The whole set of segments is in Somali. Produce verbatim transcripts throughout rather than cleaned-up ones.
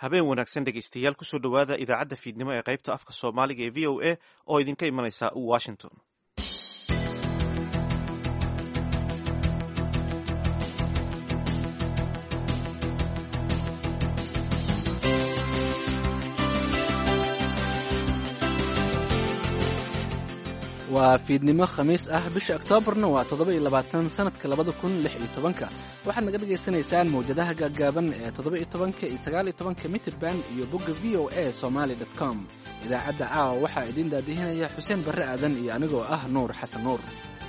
habeen wanaagsan dhegaystayaal kusoo dhowaada idaacadda fiidnimo ee qaybta afka soomaaliga ee v o a oo idinka imanaysa washington. waa fiidnimo khamiis ah bisha oktoobarna waa toddoba iyo labaatan sanadka labada kun lix iyo tobanka waxaad naga dhagaysanaysaan mawjadaha gaagaaban ee toddoba iyo tobanka iyo sagaal iyo tobanka mitirban iyo bogga v o a somaly dot com. idaacadda caawa waxaa idiin daadihinaya xuseen barre aadan iyo anigoo ah nuur xasan nuur.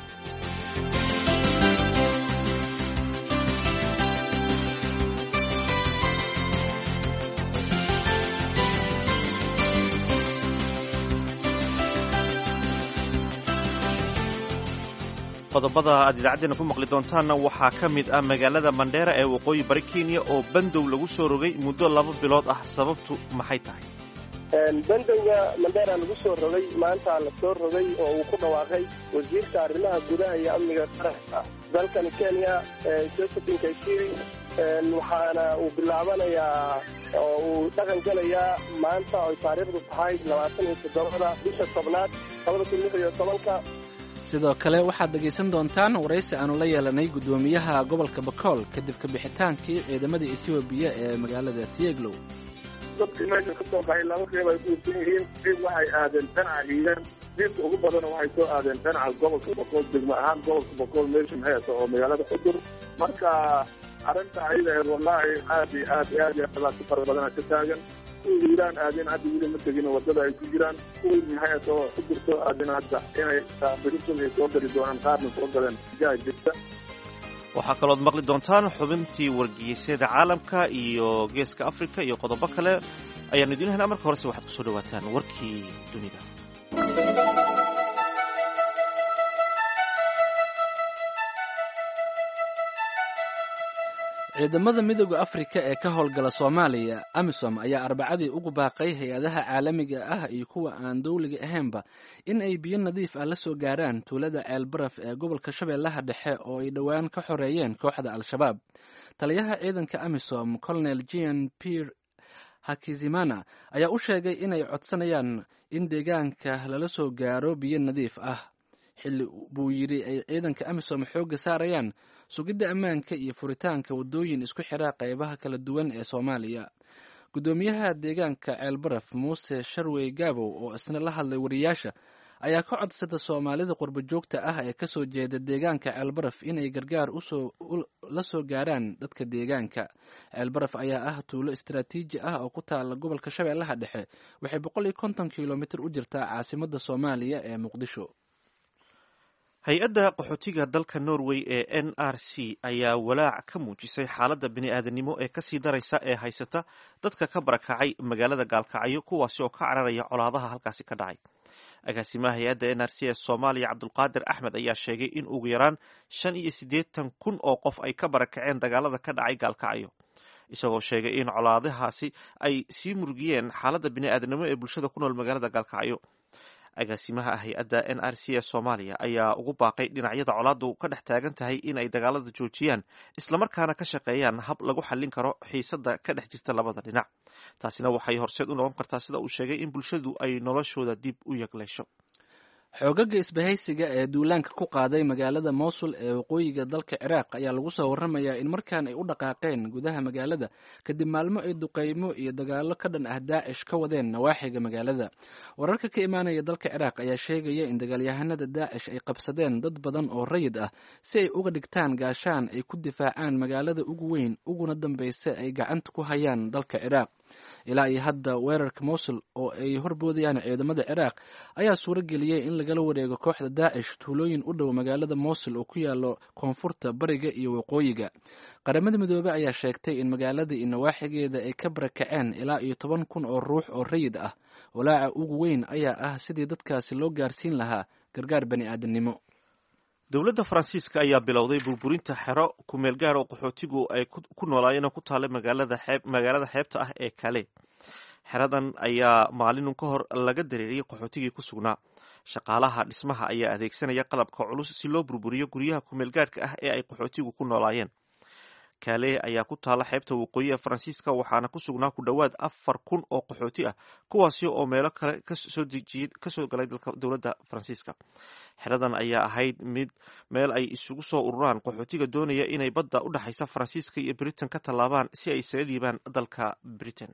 qodobada aad idaacaddeenna ku maqli doontaanna waxaa ka mid ah magaalada mandheera ee waqooyi bari kenya oo bandow lagu soo rogay muddo laba bilood ah. sababtu maxay tahay? bandowga mandheera lagu soo rogay maanta la soo rogay oo uu ku dhawaaqay wasiirka arrimaha gudaha iyo amniga qaranka dalkani kenya joseph nkashiri waxaana uu bilaabanayaa oo uu dhaqan gelayaa maanta oo taariikhdu tahay labaatan iyo toddobada bisha tobnaad labada kun lix iyo tobanka. sidoo kale waxaad dhegaysan doontaan waraysi aanu la yeelanay guddoomiyaha gobolka bakool kadib ka bixitaankii ciidamada ethoobiya ee magaalada tieglow. dadkii meesha ka soo qaxay laba qeyb ay ku hubsan yihiin. dib waxay aadeen dhanaca hiigaan, diibka ugu badana waxay soo aadeen dhanaca gobolka bakool, degmo ahaan gobolka bakool meeshan hayata oo magaalada xudur. marka arrinta ayada ee wallaahi aad iyo aad iyo aad iyo dhibaato fara badana ka taagan. kuwii hiiraan aadeen hadda weli ma tegin wadada ay ku jiraan. kuwii maxay oo ku jirto aadeen hadda inay berisun ay soo geli doonaan qaarna soo galeen jaha jirta. waxaa kalood maqli doontaan xubintii wargeysyada caalamka iyo geeska afrika iyo qodobo kale ayaanu idiin helnaa. marka horese waxaad kusoo dhawaataan warkii dunida. ciidamada midooda afrika ee ka howlgala soomaaliya amisom ayaa arbacadii ugu baaqay hay-adaha caalamiga ah iyo kuwa aan dowliga ahaynba in ay biyo nadiif ah la soo gaaraan tuulada ceelbaraf ee gobolka shabeellaha dhexe oo ay dhowaan ka xoreeyeen kooxda al-shabaab. taliyaha ciidanka amisom colonel jean pierre hakizimana ayaa u sheegay inay codsanayaan in deegaanka lala soo gaaro biyo nadiif ah xilli buu yidhi ay ciidanka amisom xoogga saarayaan sugidda ammaanka iyo furitaanka waddooyin isku xira qaybaha kala duwan ee soomaaliya. guddoomiyaha deegaanka ceelbaraf muuse sharwey gaabow oo isna la hadlay wariyaasha ayaa ka codsada soomaalida qurbo joogta ah ee kasoo jeeda deegaanka ceelbaraf inay gargaar la soo gaaraan dadka deegaanka. ceelbaraf ayaa ah tuulo istaraatiiji ah oo ku taala gobolka shabeellaha dhexe. waxay boqol iyo konton kilomitir u jirtaa caasimadda soomaaliya ee muqdisho. hay-adda qaxootiga dalka norway ee n r c ayaa walaac ka muujisay xaaladda bini-aadanimo ee kasii daraysa ee haysata dadka ka barakacay magaalada gaalkacyo kuwaasi oo ka cararaya colaadaha halkaasi ka dhacay. agaasimaha hay-adda n r c ee soomaaliya cabdulqaadir axmed ayaa sheegay in ugu yaraan shan iyo siddeetan kun oo qof ay ka barakaceen dagaalada ka dhacay gaalkacyo, isagoo sheegay in colaadahaasi ay sii murugiyeen xaaladda bini-aadanimo ee bulshada ku nool magaalada gaalkacyo. agaasimaha hay-adda n r c ee soomaaliya ayaa ugu baaqay dhinacyada colaadu ka dhex taagan tahay in ay dagaalada joojiyaan islamarkaana ka shaqeeyaan hab lagu xallin karo xiisada ka dhex jirta labada dhinac. taasina waxay horseed u noqon kartaa sida uu sheegay in bulshadu ay noloshooda dib u yagleesho. xoogaga isbahaysiga ee duulaanka ku qaaday magaalada mowsul ee waqooyiga dalka ciraaq ayaa lagu soo warramayaa in markaan ay u dhaqaaqeen gudaha magaalada kadib maalmo ay duqeymo iyo dagaallo ka dhan ah daacish ka wadeen nawaaxiga magaalada. wararka ka imaanaya dalka ciraaq ayaa sheegaya in dagaalyahanada daacish ay qabsadeen dad badan oo rayid ah si ay uga dhigtaan gaashaan ay ku difaacaan magaalada ugu weyn uguna dambeysa ay gacanta ku hayaan dalka ciraaq. ilaa iyo hadda weerarka mowsul oo ay horboodayaan ciidamada ciraaq ayaa suuro geliyey in lagala wareego kooxda daacish tuulooyin u dhow magaalada mowsul oo ku yaalo koonfurta bariga iyo waqooyiga. qaramada midoobey ayaa sheegtay in magaalada iyo nawaaxigeeda ay ka barakaceen ilaa iyo toban kun oo ruux oo rayid ah. walaaca ugu weyn ayaa ah sidii dadkaasi loo gaarsiin lahaa gargaar bani-aadamnimo. dowladda faransiiska ayaa bilowday burburinta xero kumeel gaar oo qaxootigu ay ku noolaayeen oo ku taallay magaalada xeebta ah ee kale. xeradan ayaa maalin ka hor laga dareeriyey qaxootigii ku sugnaa. shaqaalaha dhismaha ayaa adeegsanaya qalabka culus si loo burburiyo guryaha kumeel gaarhka ah ee ay qaxootigu ku noolaayeen. kaale ayaa ku taala xeebta waqooyi ee faransiiska waxaana ku sugnaa ku dhowaad afar kun oo qaxooti ah kuwaasi oo meelo kale kasoo dejiyey kasoo galay dalka dowladda faransiiska. xeradan ayaa ahayd mid meel ay isugu soo ururaan qaxootiga doonaya inay badda u dhexaysa faransiiska iyo britain ka tallaabaan si ay isaga dhiibaan dalka britain.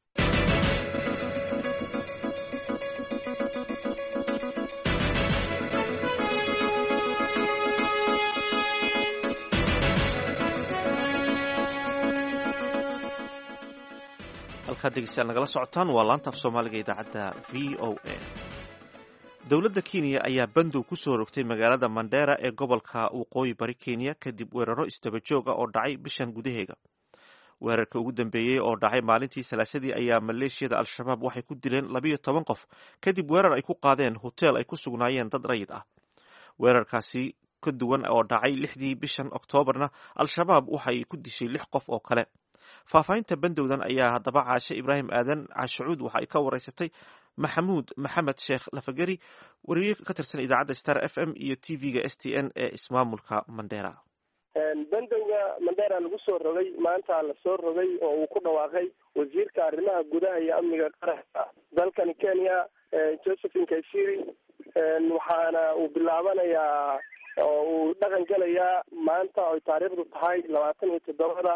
halkaad dhegeystayaal nagala socotaan waa laanta af soomaaliga idaacadda v o a. dowladda kenya ayaa bandow ku soo rogtay magaalada mandera ee gobolka waqooyi bari kenya kadib weeraro isdaba jooga oo dhacay bishan gudaheega. weerarka ugu dambeeyey oo dhacay maalintii salaasadii ayaa maleeshiyada al-shabaab waxay ku dileen labiyo toban qof kadib weerar ay ku qaadeen hoteel ay ku sugnaayeen dad rayid ah. weerarkaasi ka duwan oo dhacay lixdii bishan oktoobarna al-shabaab waxay ku dishay lix qof oo kale. faahfaahinta bandowdan ayaa haddaba caashe ibraahim aadan caashacuud waxa ay ka wareysatay maxamuud maxamed sheekh lafageri wariye ka tirsan idaacadda star f m iyo t v-ga s t n ee ismaamulka mandera. bandowga mandera lagu soo rogay maanta la soo rogay oo uu ku dhawaaqay wasiirka arrimaha gudaha iyo amniga qaranka dalkani kenya josephine kaisiri waxaana uu bilaabanayaa oo uu dhaqan gelayaa maanta oy taariikhdu tahay labaatan iyo toddobada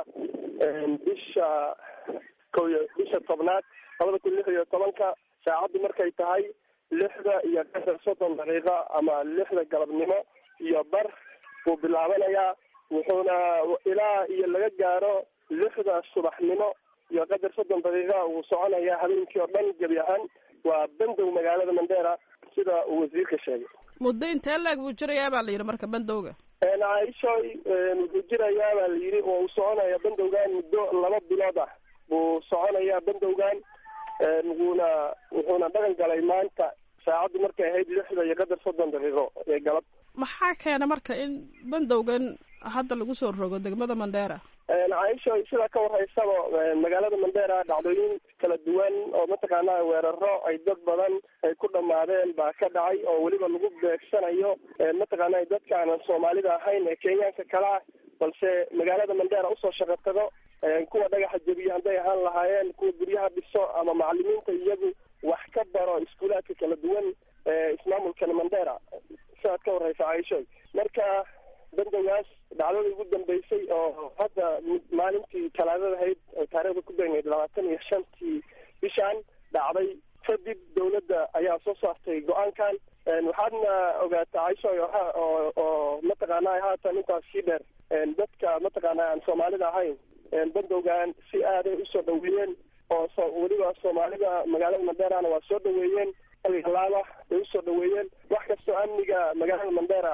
bisha ko bisha tobnaad labada kun lix iyo tobanka saacaddu markay tahay lixda iyo qadar soddon daqiiqo ama lixda galabnimo iyo bar buu bilaabanayaa wuxuuna ilaa iyo laga gaaro lixda subaxnimo iyo qadar soddon daqiiqa uu soconayaa habeenkii oo dhan gebi ahaan. waa bandow magaalada mandera sida uu wasiirka sheegay. muddo intee laeg buu jirayaa baa la yidhi marka bandowga? caaishoy wuxuu jirayaa baa la yidhi oo uu soconaya bandowgan muddo laba bilood ah buu soconayaa bandowgan wuuna wuxuuna dhaqan galay maanta saacaddu markay ahayd lixda iyo qadar soddon daqiiqo ee galab. maxaa keena marka in bandowgan hadda lagu soo rogo degmada mandera? caaisho sidaa ka warhaysaba magaalada mandera dhacdooyin kala duwan oo mataqaanaa weeraro ay dad badan ay ku dhamaadeen baa ka dhacay oo weliba lagu beegsanayo mataqaana dadka aanan soomaalida ahayn ee kenyaanka kale ah balse magaalada mandera usoo shaqo tago kuwa dhagaxa jebiya hadday ahaan lahaayeen kuwa guryaha dhiso ama macalimiinta iyagu wax ka baro iskuulaadka kala duwan ismaamulkana mandera sidaad ka warhaysa caaisho. marka bandowgaas dhacdada ugu dambeysay oo hadda maalintii talaadada ahayd oo taariikhda ku beegnayd labaatan iyo shantii bishaan dhacday kadib dawladda ayaa soo saartay go-aankan. waxaadna ogaata caisho oo oo mataqaana haatan intaas sii dheer dadka mataqaana aan soomaalida ahayn bandowgan si aaday usoo dhaweeyeen oo weliba soomaalida magaalada manderana waa soo dhaweeyeen alaaba ay usoo dhaweeyeen. wax kastoo amniga magaalada mandera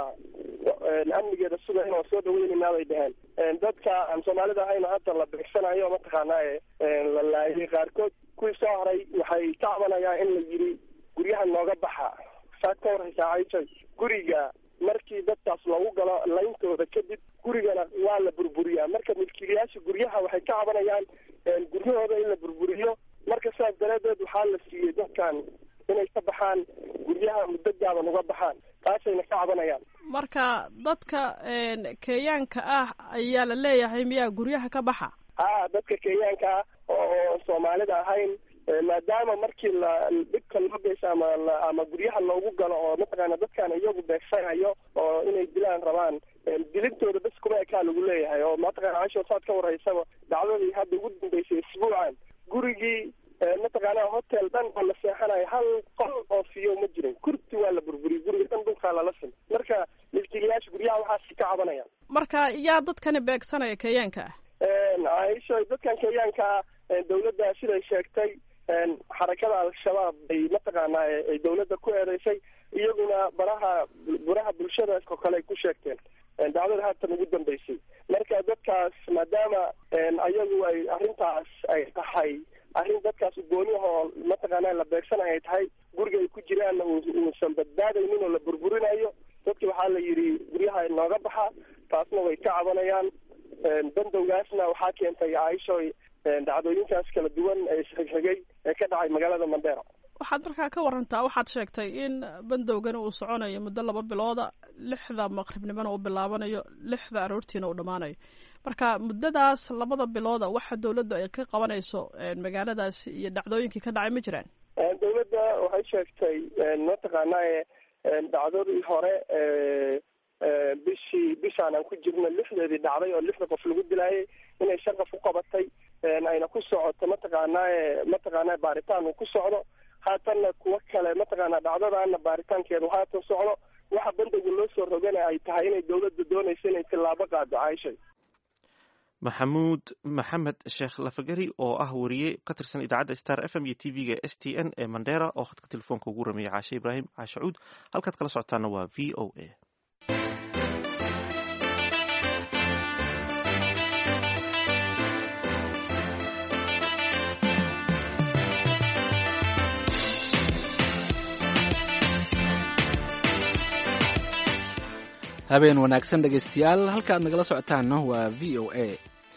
amnigeeda sugayn waa soo dhaweynayna bay dheheen. dadka aan soomaalida ahayna hadda la beegsanayo mataqaana la laayay qaarkood kuwii soo haray waxay ka cabanayaan in la yidhi guryaha nooga baxa. saad ka warhaysaa caaisha guriga markii dadkaas loogu galo layntooda kadib gurigana waa la burburiyaa. marka milkiilayaasha guryaha waxay ka cabanayaan guryahooda in la burburiyo. marka sidaas daraadeed waxaa la siiyey dadkan inay ka baxaan guryaha muddo gaaban uga baxaan taasayna ka cabanayaan. marka dadka kenyaanka ah ayaa la leeyahay miyaa guryaha ka baxa? ha dadka kenyaanka ah oo soomaalida ahayn maadaama markii la dhibka loo geysa ama ama guryaha loogu galo oo mataqaana dadkaan iyagu beegsanayo oo inay dilaan rabaan dilintooda bas kuma ekaa lagu leeyahay. oo mataqaana casho saad ka warhaysaba dhacdadii hadda ugu dambeysay isbuucan gurigii mataqaana hotel dhan oo la seexanayo hal qol oo fiyo ma jirin kurti waa la burburiyey guriga dhan dhulkaa lala sin. marka milkiilayaasha guryaha waxaasi ka cabanayaan. marka yaa dadkani beegsanaya kenyaanka ah? caaisho dadkan kenyaanka ah dawladda siday sheegtay xarakada al-shabaab bay mataqaana ay dawladda ku eedeysay iyaguna baraha buraha bulshada oo kale ay ku sheegteen dacdada haatan ugu dambeysay. marka dadkaas maadaama ayagu ay arrintaas ay tahay arrin dadkaas ugooniyahoo mataqaana la beegsanay ay tahay guriga ay ku jiraan uusan badbaadaynin oo la burburinayo dadki waxaa la yidhi guryaha nooga baxa. taasna way ka cabanayaan. bandowgaasna waxaa keentay caaisho dhacdooyinkaas kala duwan ee isxigxigay ee ka dhacay magaalada mandera. waxaad markaa ka warantaa, waxaad sheegtay in bandowgani uu soconayo muddo laba bilooda, lixda maqribnimona uu bilaabanayo, lixda aroortiina uu dhammaanayo. marka muddadaas labada bilooda waxa dawladdu ay ka qabanayso magaaladaasi iyo dhacdooyinkii ka dhacay ma jiraan? dawladda waxay sheegtay mataqaanaa dhacdadii hore bishii bishaan aan ku jirno lixdeedii dhacday oo lixda qof lagu dilaayay inay shan qof u qabatay, ayna ku socoto mataqaanaa mataqaanaa baaritaan uu ku socdo. haatanna kuwo kale mataqaanaa dhacdadaana baaritaankeedu haatan socdo. waxa bandowga loo soo rogana ay tahay inay dawladda doonayso inay tillaabo qaado. Caaisha maxamuud maxamed sheekh lafagari oo ah wariye ka tirsan idaacadda star f m iyo t v-ga s t n ee mandera oo khadka telefoonka ugu rameeyay caashe ibraahim caashe cuud. halkaad kala socotaana waa v o a. habeen wanaagsan dhegaystayaal, halka aad nagala socotaanna waa v o a.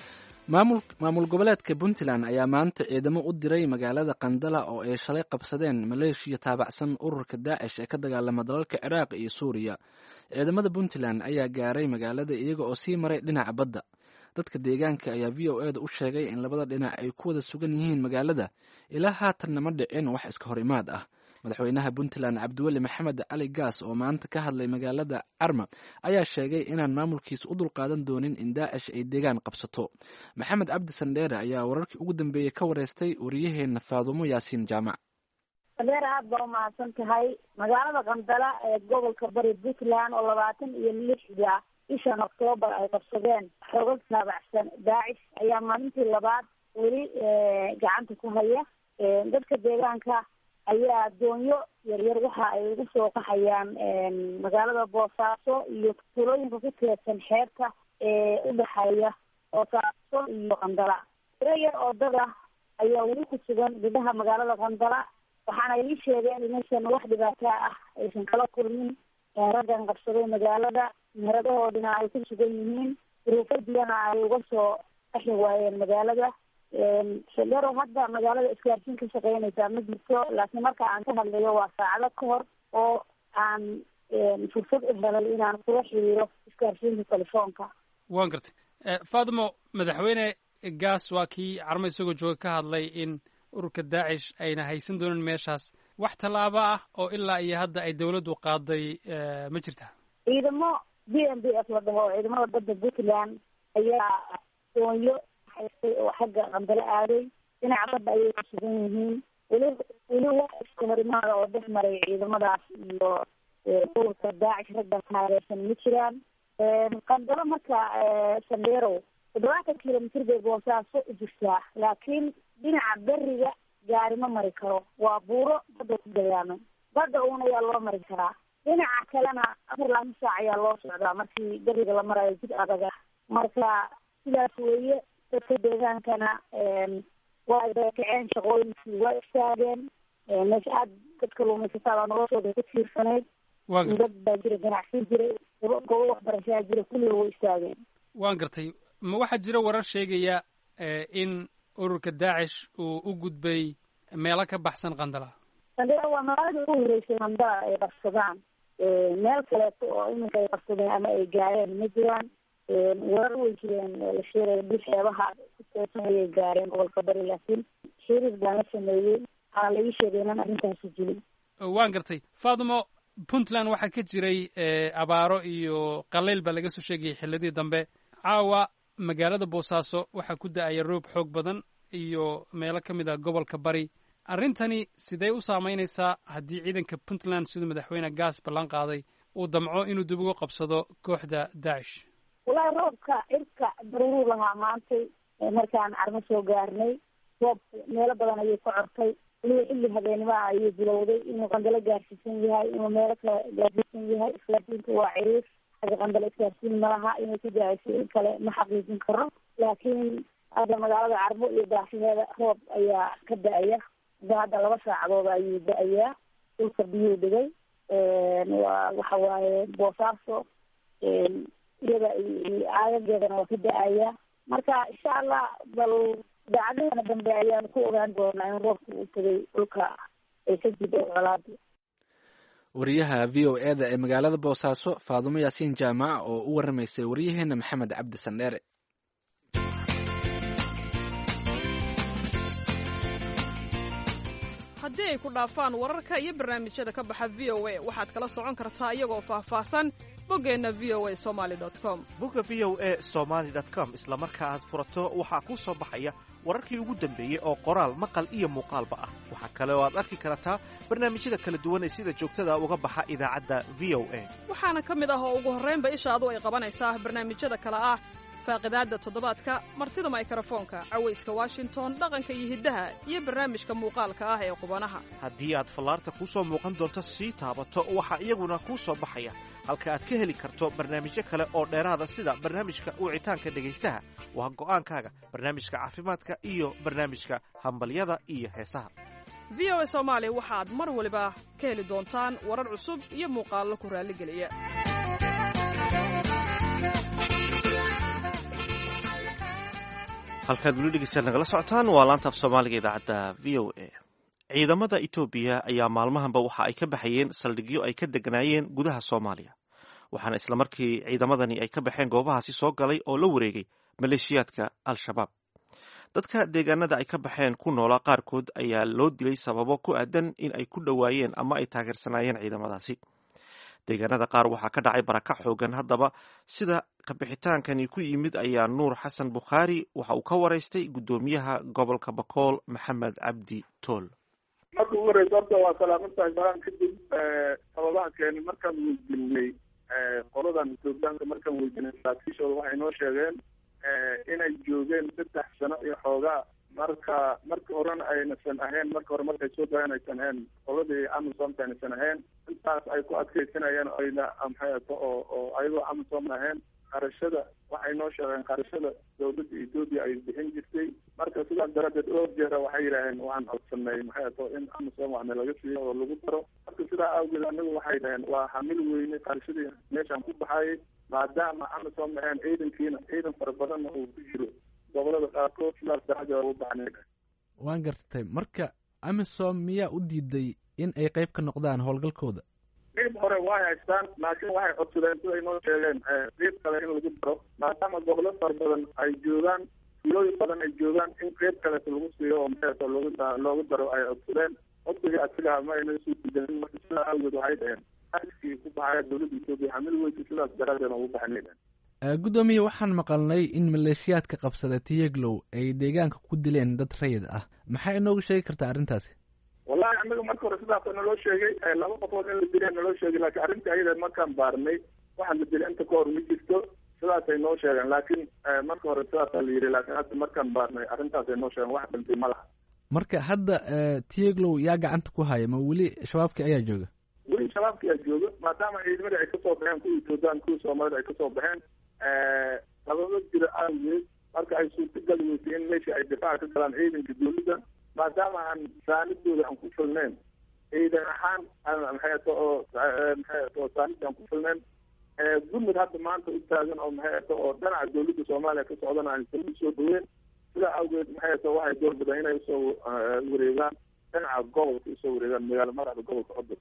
maamul maamul goboleedka puntland ayaa maanta ciidamo u diray magaalada qandala oo ay shalay qabsadeen maleeshiya taabacsan ururka daacish ee ka dagaalama dalalka ciraaq iyo suuriya. ciidamada puntland ayaa gaaray magaalada iyaga oo sii maray dhinaca badda. dadka deegaanka ayaa v o eda u sheegay in labada dhinac ay ku wada sugan yihiin magaalada. ilaa haatanna ma dhicin wax iska hor imaad ah. madaxweynaha puntland cabdiweli maxamed cali gaas oo maanta ka hadlay magaalada carma ayaa sheegay inaan maamulkiisa u dulqaadan doonin in daacish ay deegaan qabsato. maxamed cabdi sandheere ayaa wararkii ugu dambeeyey ka wareystay wariyaheena faadumo yaasiin jaamac. adeer aad baa umahadsan tahay. magaalada qandala ee gobolka bari puntland oo labaatan iyo lixda bishan oktoobar ay qabsadeen xogag taabacsan daacish ayaa maalintii labaad weli gacanta ku haya. dadka deegaanka ayaa doonyo yaryar waxa ay ugu soo qaxayaan magaalada boosaaso iyo tulooyinka ku teedsan xeebta ee udhexeeya boosaaso iyo qandala. tiro yar oo dad ah ayaa weli ku sugan gudaha magaalada qandala, waxaana ii sheegeen inaysan wax dhibaataa ah aysan kala kulmin. raggan qabsaday magaalada meheradahoodina ay ku sugan yihiin, duruufadiyana ay uga soo qaxi waayeen magaalada. saldero hadda magaalada isgaarsiin ka shaqeynaysaa ma jirto, laakiin marka aan ka hadlayo waa saacado ka hor oo aan fursad u helay inaan kula xiriiro isgaarsiinta telefoonka. waan gartay. faatimo, madaxweyne gaas waa kii carmo isagoo jooga ka hadlay in ururka daacish ayna haysan doonin meeshaas. wax tallaabo ah oo ilaa iyo hadda ay dawladdu qaaday ma jirta? ciidamo b m b f la dhaho ciidamada badda puntland ayaa doonyo oo xagga qandalo aaday. dhinaca badda ayay ku sugan yihiin. weli weli wax iska horimaada oo dhex maray ciidamadaas iyo ururka daacish raggan taageersan ma jiraan. qandalo marka sandheerow toddobaatan kilomitr bay boosaaso u jirtaa, laakiin dhinaca beriga gaari ma mari karo. waa buuro badda ku dagaaman. badda uun ayaa loo mari karaa. dhinaca kalena afar laatan saac ayaa loo socdaa markii beriga la marayo jid adag ah. marka sidaas weeye. dadka deegaankana waa kaceen, shaqooyinkii waa istaageen. meesha aad dadka luumaysataa noloshooda ku tiirsanayd. dad baa jira, ganacsi jiray, goobo waxbarashaa jira, kulliga way istaageen. waan gartay. ma waxaa jira warar sheegaya in ururka daacish uu u gudbay meelo ka baxsan qandala? qandala waa magaalada ugu horeysay qandala ay qabsadaan. meel kaleeto oo iminka ay qabsadeen ama ay gaareen ma jiraan. warar way jireen la sheegay dib xeebaha ku teedsan ayay gaareen gobolka bari, laakiin xiriir baa la sameeyey. waxaa laii sheegay inaan arrintaasi jirin. waan gartay. faatimo, puntland waxaa ka jiray abaaro iyo qalayl baa laga soo sheegayay xilladii dambe. caawa magaalada boosaaso waxaa ku da-aya roob xoog badan iyo meelo ka mid ah gobolka bari. arrintani sidee u saameynaysaa haddii ciidanka puntland siduu madaxweyne gaas ballan qaaday uu damco inuu dib ugu qabsado kooxda daacish? wallaahi roobka cirka daruuruu lahaa maantay markaan carmo soo gaarnay. roobku meelo badan ayay ka cortay. weliba xilli habeenimaha ayuu bilowday inuu qandalo gaarsiisan yahay, inuu meelo kale gaarsiisan yahay. isgaarsiinta waa ciriir. xagga qandalo isgaarsiin malaha. inay ku daacayso in kale ma xaqiijin karo. laakiin hadda magaalada carmo iyo daaxiheeda roob ayaa ka da-aya. da hadda laba saacadood ayuu da-ayaa. dhulka biyuu dhigay. waa waxa waaye boosaaso iyada aagageedana waa ka da-aya. marka insha allah bal daacadahana dambe ayaan ku ogaan doonaa in roobka uu tegay dhulka ay ka jidho colaada. wariyaha v o e da ee magaalada boosaaso faadumo yaasiin jaamac oo u waramaysay waryaheena maxamed cabdi sandheere. haddii ay ku dhaafaan wararka iyo barnaamijyada ka baxa v o a waxaad kala socon kartaa iyagoo faahfaahsan boggeenna v o a somaali dot com. bogga v o a somaali dot com isla marka aad furato waxaa kuu soo baxaya wararkii ugu dambeeyey oo qoraal maqal iyo muuqaalba ah. waxaa kale oo aad arki kartaa barnaamijyada kala duwan ee sida joogtada uga baxa idaacadda v o a. waxaana ka mid ah oo ugu horraynba ishaadu ay qabanaysaa barnaamijyada kale ah faaqidaadda toddobaadka, martida mikrofoonka, cawayska washington, dhaqanka iyo hiddaha, iyo barnaamijka muuqaalka ah ee qubanaha. haddii aad fallaarta kuu soo muuqan doonto sii taabato waxaa iyaguna kuu soo baxaya halka aad ka heli karto barnaamijyo kale oo dheeraada sida barnaamijka wicitaanka dhegaystaha waa go'aankaaga, barnaamijka caafimaadka iyo barnaamijka hambalyada iyo heesaha. v o a soomaali waxaad mar waliba ka heli doontaan warar cusub iyo muuqaallo ku raalligeliya. halkaad weli dhegeystayaal nagala socotaan waa laanta af soomaaliga idaacadda v o a. ciidamada etoobiya ayaa maalmahanba waxa ay ka baxayeen saldhigyo ay ka deganaayeen gudaha soomaaliya, waxaana islamarkii ciidamadani ay ka baxeen goobahaasi soo galay oo la wareegay maleeshiyaadka al-shabaab. dadka deegaanada ay ka baxeen ku noolaa qaarkood ayaa loo dilay sababo ku aadan in ay ku dhowaayeen ama ay taageersanaayeen ciidamadaasi. deegaanada qaar waxaa ka dhacay barakac xoogan. haddaba sida kabixitaankani ku yimid ayaa nuur xasan bukhaari waxa uu ka waraystay guddoomiyaha gobolka bakool maxamed cabdi tool. marka ugu horeysa horta waa salaamantahay balaan kadib sababaha keeni markaan weydiinay qoladan etoobiyaanka markaan weydiinay saraakiishooda waxay noo sheegeen inay joogeen saddex sano iyo xoogaa marka marka horena aynasan ahayn marka hore markay soo galeen aysan ahayn qoladii amisomka aynasan ahayn intaas ay ku adkaysanayeen ayna maxayato oo oo ayagoo amisom ahayn qarashada waxay noo sheegeen qarashada dawladda etoobiya ay bixin jirtay. marka sidaas daradeed oo jeera waxay yidhaaheen waxaan codsanay maxayato in amisom waxna laga siiyo oo lagu daro. marka sidaa awgeed anagu waxay dhaheen waa hamil weyne qarashadii meeshaan ku baxayay maadaama amisom ahayn ciidankiina ciidan fara badanna uu ku jiro gobolada qaarkood sidaas daradeed u baxnay. waan gartay marka amisom miyaa u diiday in ay qayb ka noqdaan howlgalkooda? qeyb hore way haystaan laakiin waxay codsadeen siday noo sheegeen qeyb kale in lagu daro maadaama gobolo fara badan ay joogaan filooyin badan ay joogaan in qeyb kaleeto lagu siiyo oo maxayato loogu loogu daro ay codsadeen. codsigii asigaha ma ayna soo diidanin. marka sidaa awgeed waxay dhaheen askii ku baxaya dawladda etoobiya hamil weysa sidaas daradeed ugu baxnay. guddoomiye waxaan maqalnay in maleeshiyaadka qabsada tiyeglow ay deegaanka ku dileen dad rayid ah. maxaa inoogu sheegi kartaa arrintaasi? wallahi anaga marka hore sidaasa naloo sheegay laba qofood in la dilaa naloo sheegay laakiin arrinta ayada markaan baarnay waxaa la dilay inta ka hor ma jirto sidaasay noo sheegeen. laakiin marka hore sidaasaa la yidhi laakiin hadda markaan baarnay arrintaasay noo sheegeen wax dhintay ma laha. marka hadda tiyeglow yaa gacanta ku haya ma weli shabaabkii ayaa jooga? weli shabaabkii ayaa jooga maadaama ciidamadii ay kasoo baxeen kuwii etoobiyan kuwii soomaalida ay kasoo baxeen sababo jira awgeed marka ay suurtagali weysay in meeshii ay difaaca ka galaan ciidanka dawladda maadaama aan saanidooda aan ku filnayn ciidan ahaan maxayato oo maxayato oo saanida aan ku filnayn gurmud hadda maanta u taagan oo maxayato oo dhinaca dawladda soomaaliya ka socdana aan isagu soo dhaweyn. sidaa awgeed maxayato waxay door bidaan inay usoo wareegaan dhinaca gobolka usoo wareegaan magaalo madaxda gobolka codor.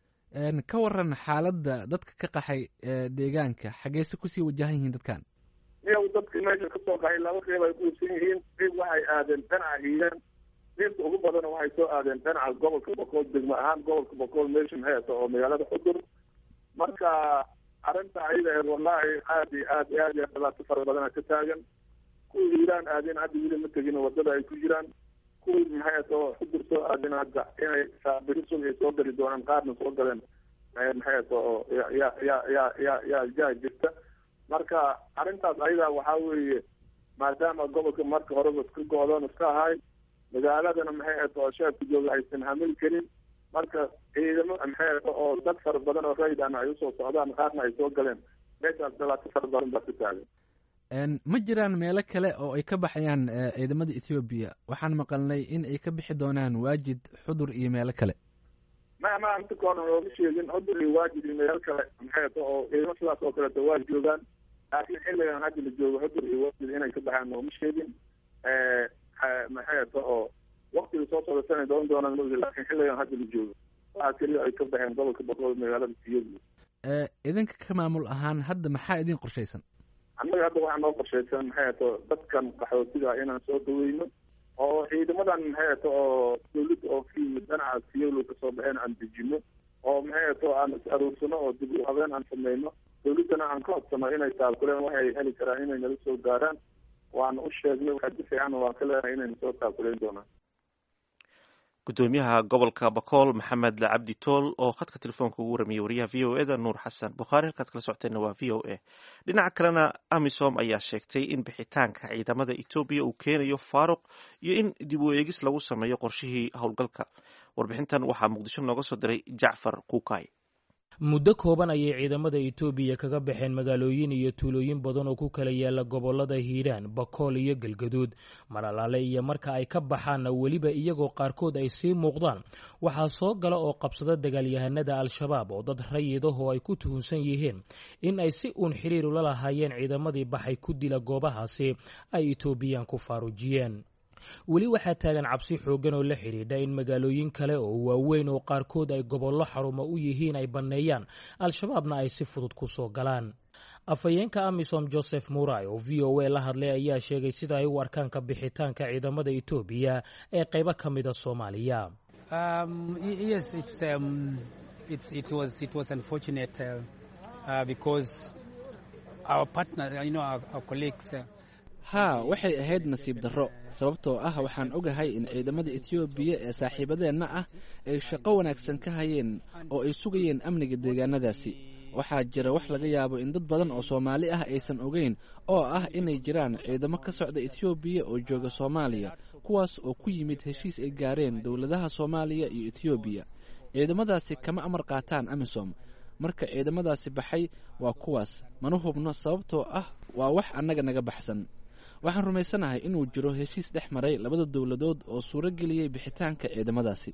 ka waran xaaladda dadka ka qaxay deegaanka xageese kusii wajahan yihiin dadkan? iyaw dadka meesha kasoo qaxay laba qeyb ay kuusan yihiin. qeyb waxay aadeen dhinaca hiiraan qeybta ugu badana waxay soo aadeen dhinaca gobolka boqol degmo ahaan gobolka boqol meesha maxayata oo magaalada xudur. marka arrinta ayada eed wallahi aad iyo aad iyo aad iyo dhibaato fara badana ka taagan. kuwii hiiraan aadeen hadda weli ma tegin wadada ay ku jiraan. kuwii maxayata oo xudur soo aadeen hadda inay saabirisun ay soo gali doonaan qaarna soo galeen maxayata oo ya ya ya ya ya ya jaa jirta. marka arrintaas ayada waxaa weeye maadaama gobolka marka horeba iska go-doon iska ahay magaaladana maxayata oo shaabka jooga aysan hamil karin. marka ciidamo maxayata oo dad fara badan oo raydana ay usoo socdaan qaarna ay soo galeen meeshaas dhibaato fara badan baa ka taagan. ma jiraan meelo kale oo ay ka baxayaan ciidamada ethoobiya? waxaan maqalnay in ay ka bixi doonaan waajid, xudur iyo meelo kale. ma ma inta kahorna looga sheegin xudur iyo waajid iyo meelo kale maxayata oo ciidamo sidaas oo kaleeto waa joogaan laakiin xilligan hadda la joogo xudur iyo waajid inay ka baxaan looma sheegin. maxayata oo waktiga soo socdatan ay doon doonaan mugdi laakiin xilligan hadda la joogo waxaa keliya ay ka baxeen gobolka boqol magaalada Siyogo. idinka ka maamul ahaan hadda maxaa idin qorshaysan? annaga hadda waxaa noo qorshaysan maxay ato dadkan qaxootiga inaan soo dhaweyno oo ciidamadan maxay ato oo dawladda oo ka yimid dhinaca Siyogo kasoo baxeen aan dejino oo maxay ato aan is aruursano oo dib u habeen aan samayno dawladdana aan ka codsano inay taakuleen waxay heli karaan inay nala soo gaaraan waan u sheegnay waxaa si fiican waan ka leenahay inayna soo taakuleen doonaan. gudoomiyaha gobolka Bakool Maxamed Cabdi Tool oo khadka telefoonka ugu warramiyay wariyaha V O A da Nuur Xasan Bukhaari halkaad kala socoteena waa V O A. dhinaca kalena AMISOM ayaa sheegtay in bixitaanka ciidamada Ethiopia uu keenayo faaruq iyo in dib u eegis lagu sameeyo qorshihii howlgalka. warbixintan waxaa Muqdisho nooga soo diray Jacfar Kuukay. muddo kooban ayay ciidamada Itoobiya kaga baxeen magaalooyin iyo tuulooyin badan oo ku kala yaala gobolada Hiiraan, Bakool iyo Galgaduud. Maralaale iyo marka ay ka baxaanna weliba iyagoo qaarkood ay sii muuqdaan waxaa soo gala oo qabsada dagaalyahanada Al-Shabaab oo dad rayidahoo ay ku tuhunsan yihiin in ay si uun xiriir ula lahaayeen ciidamadii baxay ku dila goobahaasi ay Itoobiyaan ku faarujiyeen. weli waxaa taagan cabsi xooggan oo la xidhiidha in magaalooyin kale oo waaweyn oo qaarkood ay gobollo xarumo u yihiin ay banneeyaan Al-Shabaabna ay si fudud ku soo galaan. afhayeenka AMISOM Joseph Murai oo V O A la hadlay ayaa sheegay sida ay u arkaan ka bixitaanka ciidamada Itoobiya ee qaybo ka mid ah Soomaaliya. Um, yes, it's, um, it's, it was it was unfortunate uh, uh, because our partner, you know, our, our colleagues. Uh, haa waxay ahayd nasiib darro sababtoo ah waxaan ogahay in ciidamada Itoobiya ee saaxiibadeenna ah ay shaqo wanaagsan ka hayeen oo ay sugayeen amniga deegaanadaasi. waxaa jira wax laga yaabo in dad badan oo Soomaali ah aysan ogeyn oo ah inay jiraan ciidamo ka socda Itoobiya oo jooga Soomaaliya kuwaas oo ku yimid heshiis ay gaareen dawladaha Soomaaliya iyo Itoobiya. ciidamadaasi kama amar qaataan AMISOM. marka ciidamadaasi baxay waa kuwaas mana hubno sababtoo ah waa wax annaga naga baxsan. waxaan rumaysanahay inuu jiro heshiis dhex maray labada dawladood oo suuro geliyay bixitaanka ciidamadaasi.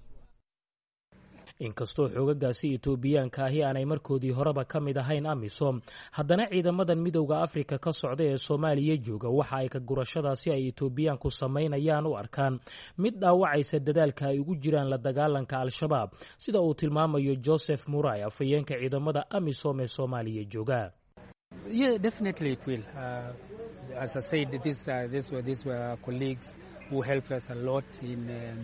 inkastoo xoogagaasi Itoobiyaanka ahi aanay markoodii horeba ka mid ahayn AMISOM, haddana ciidamadan midowda Afrika ka socda ee Soomaaliya jooga waxa ay ka gurashadaasi ay Itoobiyaanku samaynayaan u arkaan mid dhaawacaysa dadaalka ay ugu jiraan la dagaalanka Al-Shabaab, sida uu tilmaamayo Joseph Murai, afhayeenka ciidamada AMISOM ee Soomaaliya jooga. Yeah, definitely it will. Uh, as I said, these, uh, these, were, these were colleagues who helped us a lot in um,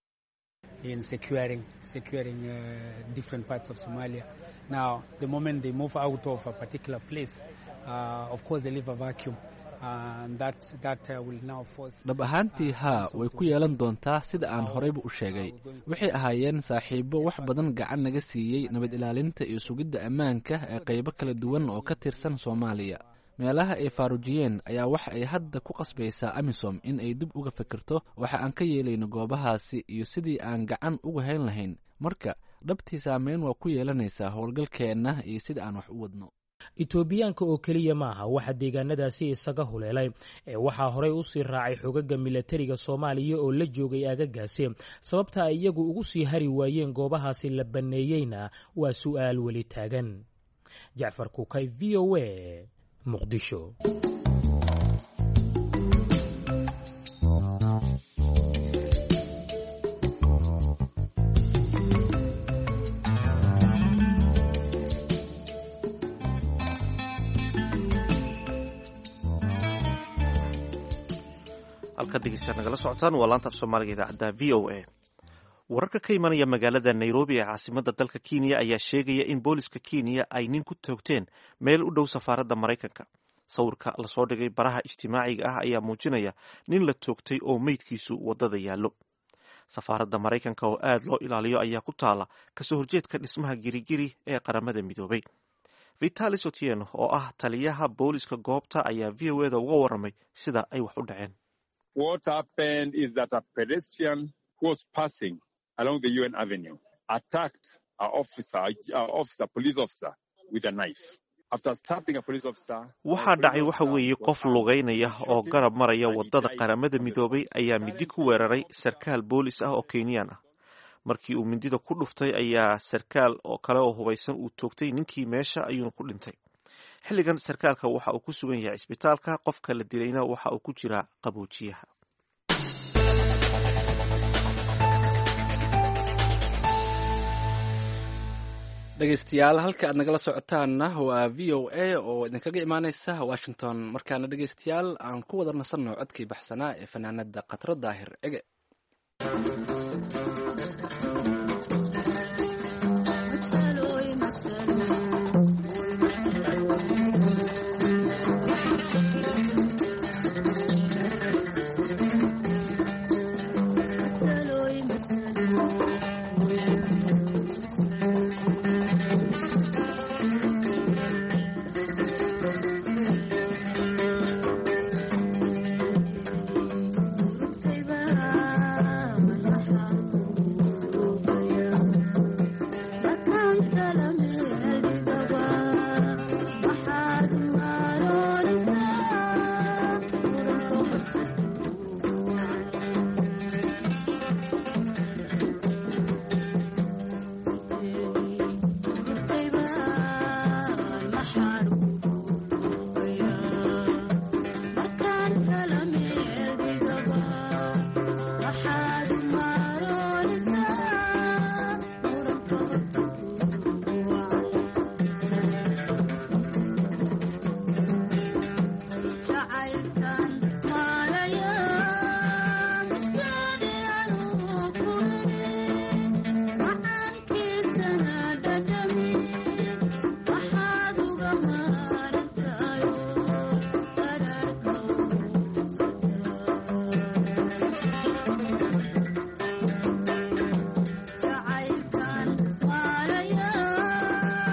in securing securing uh, different parts of Somalia. Now, the moment they move out of a particular place, uh, of course they leave a vacuum. And that, that uh, will now force... dhab ahaantii haa way ku yeelan doontaa sida aan horeyba u sheegay. waxay ahaayeen saaxiibo wax badan gacan naga siiyey nabad ilaalinta iyo sugidda ammaanka ee qaybo kala duwan oo ka tirsan Soomaaliya. meelaha ay faarujiyeen ayaa waxa ay hadda ku qasbaysaa AMISOM in ay dib uga fikirto waxa aan ka yeelayno goobahaasi iyo sidii aan gacan uga hayn lahayn. marka dhabtii saameyn waa ku yeelanaysaa howlgalkeenna iyo sida aan wax u wadno. Itoobiyaanka oo keliya maaha waxa deegaanadaasi isaga huleelay ee waxaa horey u sii raacay xogaga militariga Soomaaliya oo la joogay aagagaasi. sababta ay iyagu ugu sii hari waayeen goobahaasi la baneeyayna waa su'aal weli taagan. Jacfar Kuukay, V O A, Muqdisho. halkaad dhegeystayaal nagala socotaan waa laanta af Soomaaliga idaacadda V O A. wararka ka imanaya magaalada Nairobi ee caasimadda dalka Kenya ayaa sheegaya in booliska Kenya ay nin ku toogteen meel u dhow safaaradda Mareykanka. sawirka la soo dhigay baraha ijtimaaciga ah ayaa muujinaya nin la toogtay oo meydkiisu wadada yaallo. safaaradda Mareykanka oo aad loo ilaaliyo ayaa ku taala kasoo horjeedka dhismaha girigiri ee qaramada midoobay. Vitalis Otieno oo ah taliyaha booliska goobta ayaa V O A da uga warramay sida ay wax u dhaceen. What happened is that a pedestrian who was passing along the U N Avenue attacked our officer, our officer, police officer, with a knife. After stabbing a police officer, waxaa dhacay waxa weeye qof lugaynaya oo garab maraya wadada qaramada midoobay ayaa mindi ku weeraray sarkaal boolis ah oo Kenyan ah. markii uu mindida ku dhuftay ayaa sarkaal oo kale oo hubaysan uu toogtay ninkii meesha ayuuna ku dhintay. xilligan sarkaalka waxa uu ku sugan yahay isbitaalka, qofka la dilayna waxa uu ku jiraa qaboojiyaha. dhegeystayaal halka aad nagala socotaanna waa v o a oo idinkaga imaaneysa washington. markaana dhegeystayaal aan ku wada nasanno codkii baxsanaa ee fanaanada Qatro Daahir Ege.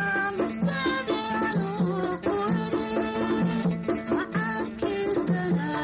Sana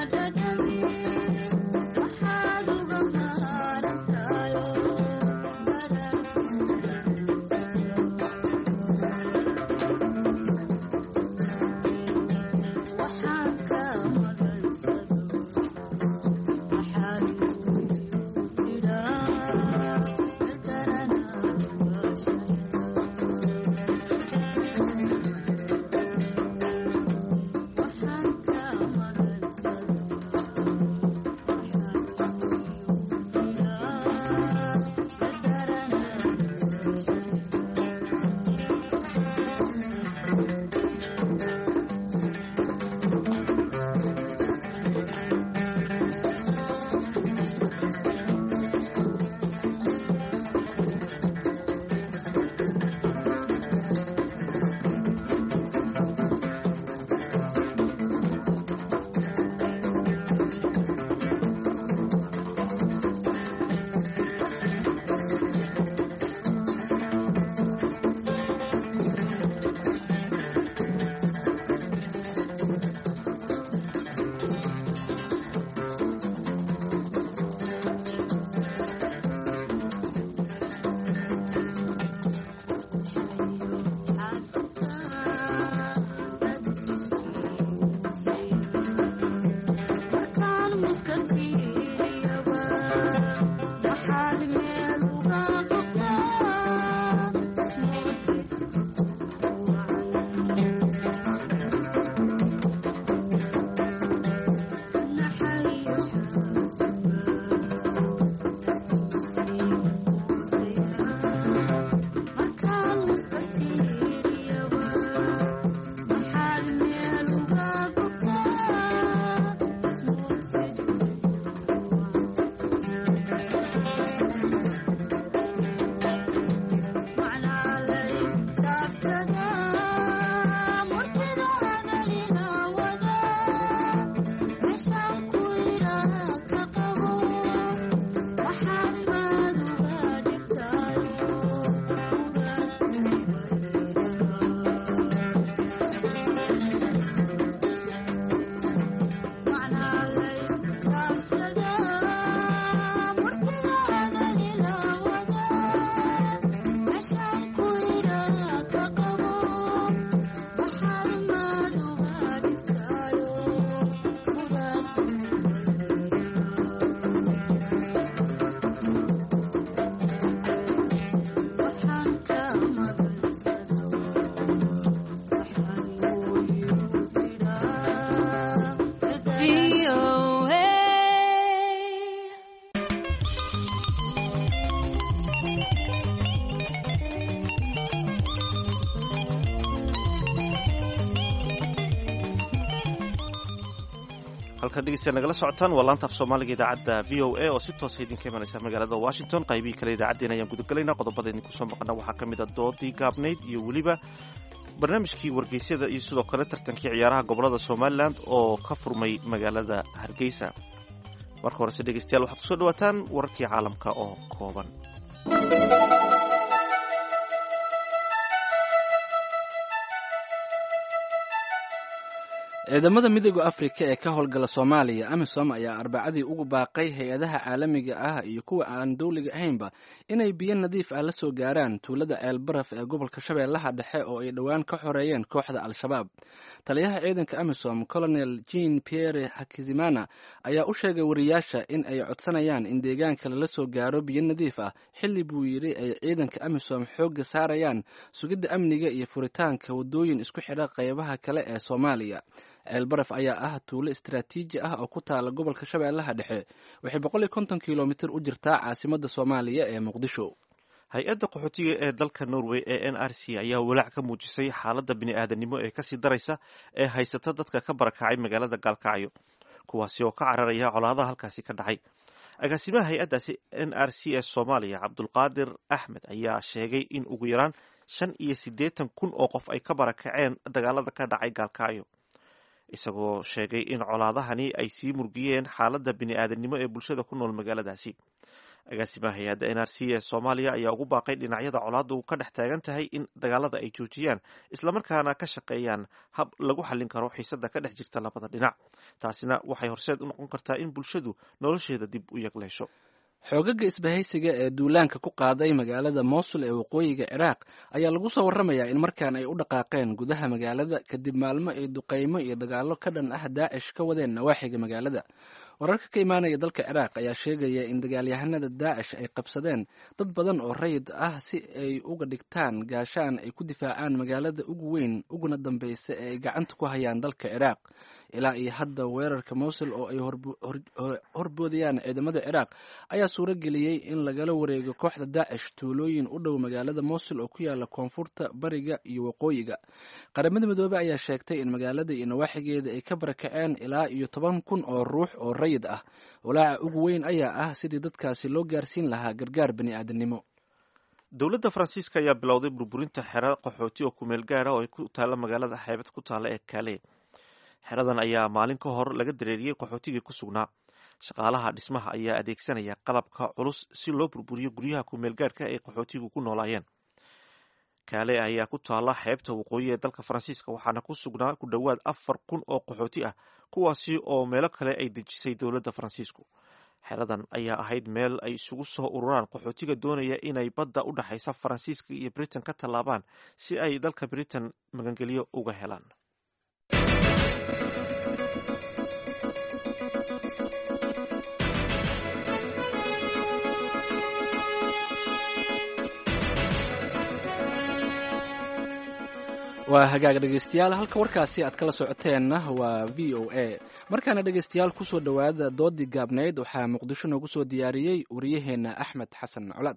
halkaad dhegeystayaal nagala socotaan waa laanta af soomaaliga idaacadda v o a oo si toosa idinka imanaysa magaalada washington qaybihii kale idaacaddeen ayaan gudagalaynaa qodobada idinku soo maqana waxaa ka mid a doodii gaabnayd iyo weliba barnaamijkii wargeysyada iyo sidoo kale tartankii ciyaaraha gobolada somalilan oo ka furmay magaalada hargeysa marka horese dhegeystayaal waxaad kusoo dhawaataan wararkii caalamka oo kooban. ciidamada midooda afrika ee ka howlgala soomaaliya amisom ayaa arbacadii ugu baaqay hay-adaha caalamiga ah iyo kuwa aan dowliga ahaynba inay biyo nadiif ah la soo gaaraan tuulada ceelbaraf ee gobolka shabeellaha dhexe oo ay dhowaan ka xoreeyeen kooxda al-shabaab. taliyaha ciidanka amisom colonel jean pierre hakizimana ayaa u sheegay wariyaasha in ay codsanayaan in deegaanka lala soo gaaro biyo nadiif ah xilli buu yidhi ay ciidanka amisom xoogga saarayaan sugidda amniga iyo furitaanka waddooyin isku xidha qaybaha kale ee soomaaliya. ceelbaraf ayaa ah tuulo istaraatiiji ah oo ku taala gobolka shabeellaha dhexe waxay boqol iyo konton kilomitir u jirtaa caasimadda soomaaliya ee muqdisho. hay-adda qaxootiga ee dalka norway ee n r c ayaa walaac ka muujisay xaaladda bini-aadanimo ee kasii daraysa ee haysata dadka ka barakacay magaalada gaalkacyo kuwaasi oo ka cararaya colaadaha halkaasi ka dhacay. agaasimaha hay-addaasi n r c ee soomaaliya cabdulqaadir axmed ayaa sheegay in ugu yaraan shan iyo siddeetan kun oo qof ay ka barakaceen dagaalada ka dhacay gaalkacyo, isagoo sheegay in colaadahani ay sii murgiyeen xaaladda bini-aadanimo ee bulshada ku nool magaaladaasi. agaasimaha hay-adda n r c ee soomaaliya ayaa ugu baaqay dhinacyada colaaddu ka dhex taagan tahay in dagaalada ay joojiyaan islamarkaana ka shaqeeyaan hab lagu xallin karo xiisada ka dhex jirta labada dhinac. taasina waxay horseed u noqon kartaa in bulshadu nolosheeda dib u yagleesho. xoogaga isbahaysiga ee duulaanka ku qaaday magaalada moosul ee waqooyiga ciraaq ayaa lagu soo warramayaa in markaan ay u dhaqaaqeen gudaha magaalada kadib maalmo ay duqaymo iyo dagaallo ka dhan ah daacish ka wadeen nawaaxiga magaalada. wararka ka imaanaya dalka ciraaq ayaa sheegaya in dagaalyahanada daacish ay qabsadeen dad badan oo rayid ah si ay uga dhigtaan gaashaan ay ku difaacaan magaalada ugu weyn uguna dambeysa ee ay gacanta ku hayaan dalka ciraaq. ilaa iyo hadda weerarka moosul oo ay horboodayaan ciidamada ciraaq ayaa suuro geliyey in lagala wareego kooxda daacish tuulooyin u dhow magaalada moosul oo ku yaala koonfurta bariga iyo waqooyiga. qaramada midoobey ayaa sheegtay in magaalada iyo nawaaxigeeda ay ka barakaceen ilaa iyo toban kun oo ruux oo rayid ah. walaaca ugu weyn ayaa ah sidii dadkaasi loo gaarsiin lahaa gargaar bani-aadanimo. dowladda faransiiska ayaa bilowday burburinta xero qaxooti oo kumeel gaara oo ay ku taalla magaalada xeebad ku taalla ee kaale. xeradan ayaa maalin ka hor laga dareeriyey qaxootigii ku sugnaa. shaqaalaha dhismaha ayaa adeegsanaya qalabka culus si loo burburiyo guryaha kumeel gaarhka ay qaxootigu ku noolaayeen. kaale ayaa ku taalla xeebta waqooyi ee dalka faransiiska waxaana ku sugnaa ku dhowaad afar kun oo qaxooti ah kuwaasi oo meelo kale ay dejisay dowladda faransiisku. xeradan ayaa ahayd meel ay isugu soo ururaan qaxootiga doonaya inay badda u dhexaysa faransiiska iyo britain ka tallaabaan si ay dalka britain magangelyo uga helaan. waa hagaag dhegeystayaal, halka warkaasi aad kala socoteenna waa v o a. markaana dhegeystayaal kusoo dhowaada doodii gaabnayd waxaa muqdisho noogu soo diyaariyey wariyaheenna axmed xasan colaad.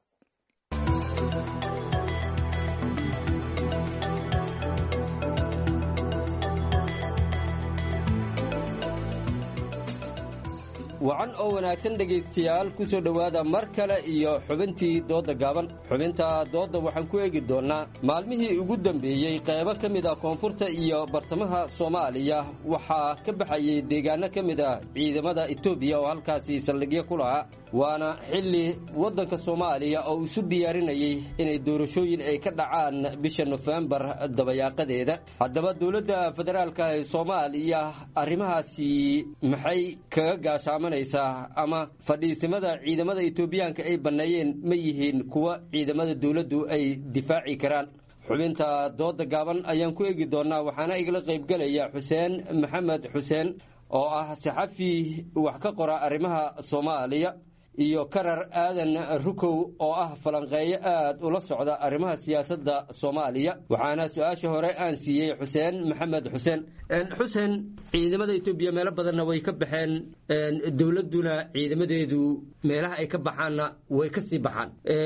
wacan oo wanaagsan dhegaystayaal ku soo dhowaada mar kale iyo xubintii doodda gaaban. xubinta doodda waxaan ku eegi doonnaa maalmihii ugu dambeeyey qaybo ka mid ah koonfurta iyo bartamaha soomaaliya waxaa ka baxayey deegaanno ka mid ah ciidamada etoobiya oo halkaasi saldhigyo ku lahaa, waana xilli waddanka soomaaliya oo isu diyaarinayey inay doorashooyin ay ka dhacaan bisha nofembar dabayaaqadeeda. haddaba dowladda federaalka ee soomaaliya arrimahaasi maxay kaga gaashaaman ama fadhiisimada ciidamada etoobiyaanka ay banneeyeen ma yihiin kuwa ciidamada dowladdu ay difaaci karaan? xubinta doodda gaaban ayaan ku eegi doonnaa, waxaana igala qaybgelaya xuseen maxamed xuseen oo ah saxafi wax ka qora arrimaha soomaaliya, iyo karar aadan rukow oo ah falanqeeyo aad ula socda arrimaha siyaasadda soomaaliya. waxaana su-aasha hore aan siiyey xuseen maxamed xuseen. xuseen, ciidamada etoobiya meelo badanna way ka baxeen, dowladduna ciidamadeedu meelaha ay ka baxaanna way ka sii baxaan.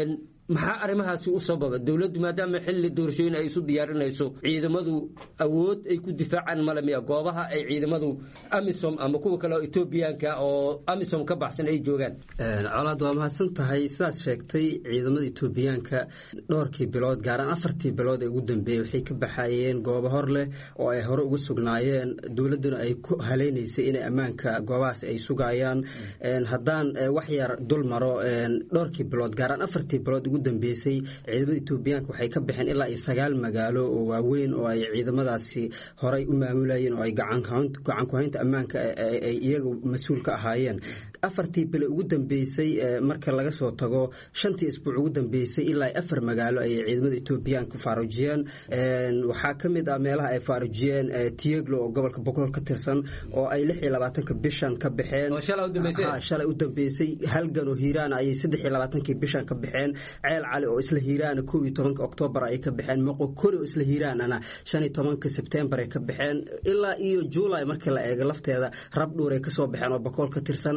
maxaa arrimahaasi u sababa dowladdu maadaama xilli doorashooyin ay isu diyaarinayso ciidamadu awood ay ku difaacaan malamiya goobaha ay ciidamadu amisom ama kuwa kale oo etoobiyaanka oo amisom ka baxsan ay joogaan colaad waa mahadsan tahay sidaad sheegtay ciidamada etoobiyaanka dhowrkii bilood gaaraan afartii bilood ee ugu dambeeyey waxay ka baxayeen goobo hor leh oo ay hore uga sugnaayeen dowladduna ay ku haleynaysay inay ammaanka goobahaas ay sugayaan haddaan wax yar dul maro dhowrkii bilood gaaraan afartii bilood ugu dambeysay ciidamada etoobiyaanka waxay ka baxeen ilaa iyo sagaal magaalo oo waaweyn oo ay ciidamadaasi horey u maamulayeen oo ay gacan ku haynta ammaanka ay iyaga mas-uul ka ahaayeen afartii bilo ugu dambeysay marka laga soo tago shantii isbuuc ugu dambeysay ilaa afar magaalo ayay ciidamada etoobiyaanka faarujiyeen waxaa ka mid ah meelaha ay faarujiyeen Tieglo oo gobolka Boqol ka tirsan oo ay lix iyo labaatanka bishan ka baxeen shalay u dambeysay halgan oo Hiiraan ayay saddex iyo labaatankii bishan ka baxeen ceel cali oo isla Hiiraan kow iyo tobanka Oktoobar ay ka baxeen Moqo Kori oo isla Hiiraan ana shan iyo tobanka Sebtembar ay ka baxeen ilaa iyo July markii la eego lafteeda rab dhuur ay ka soo baxeen oo Boqol ka tirsan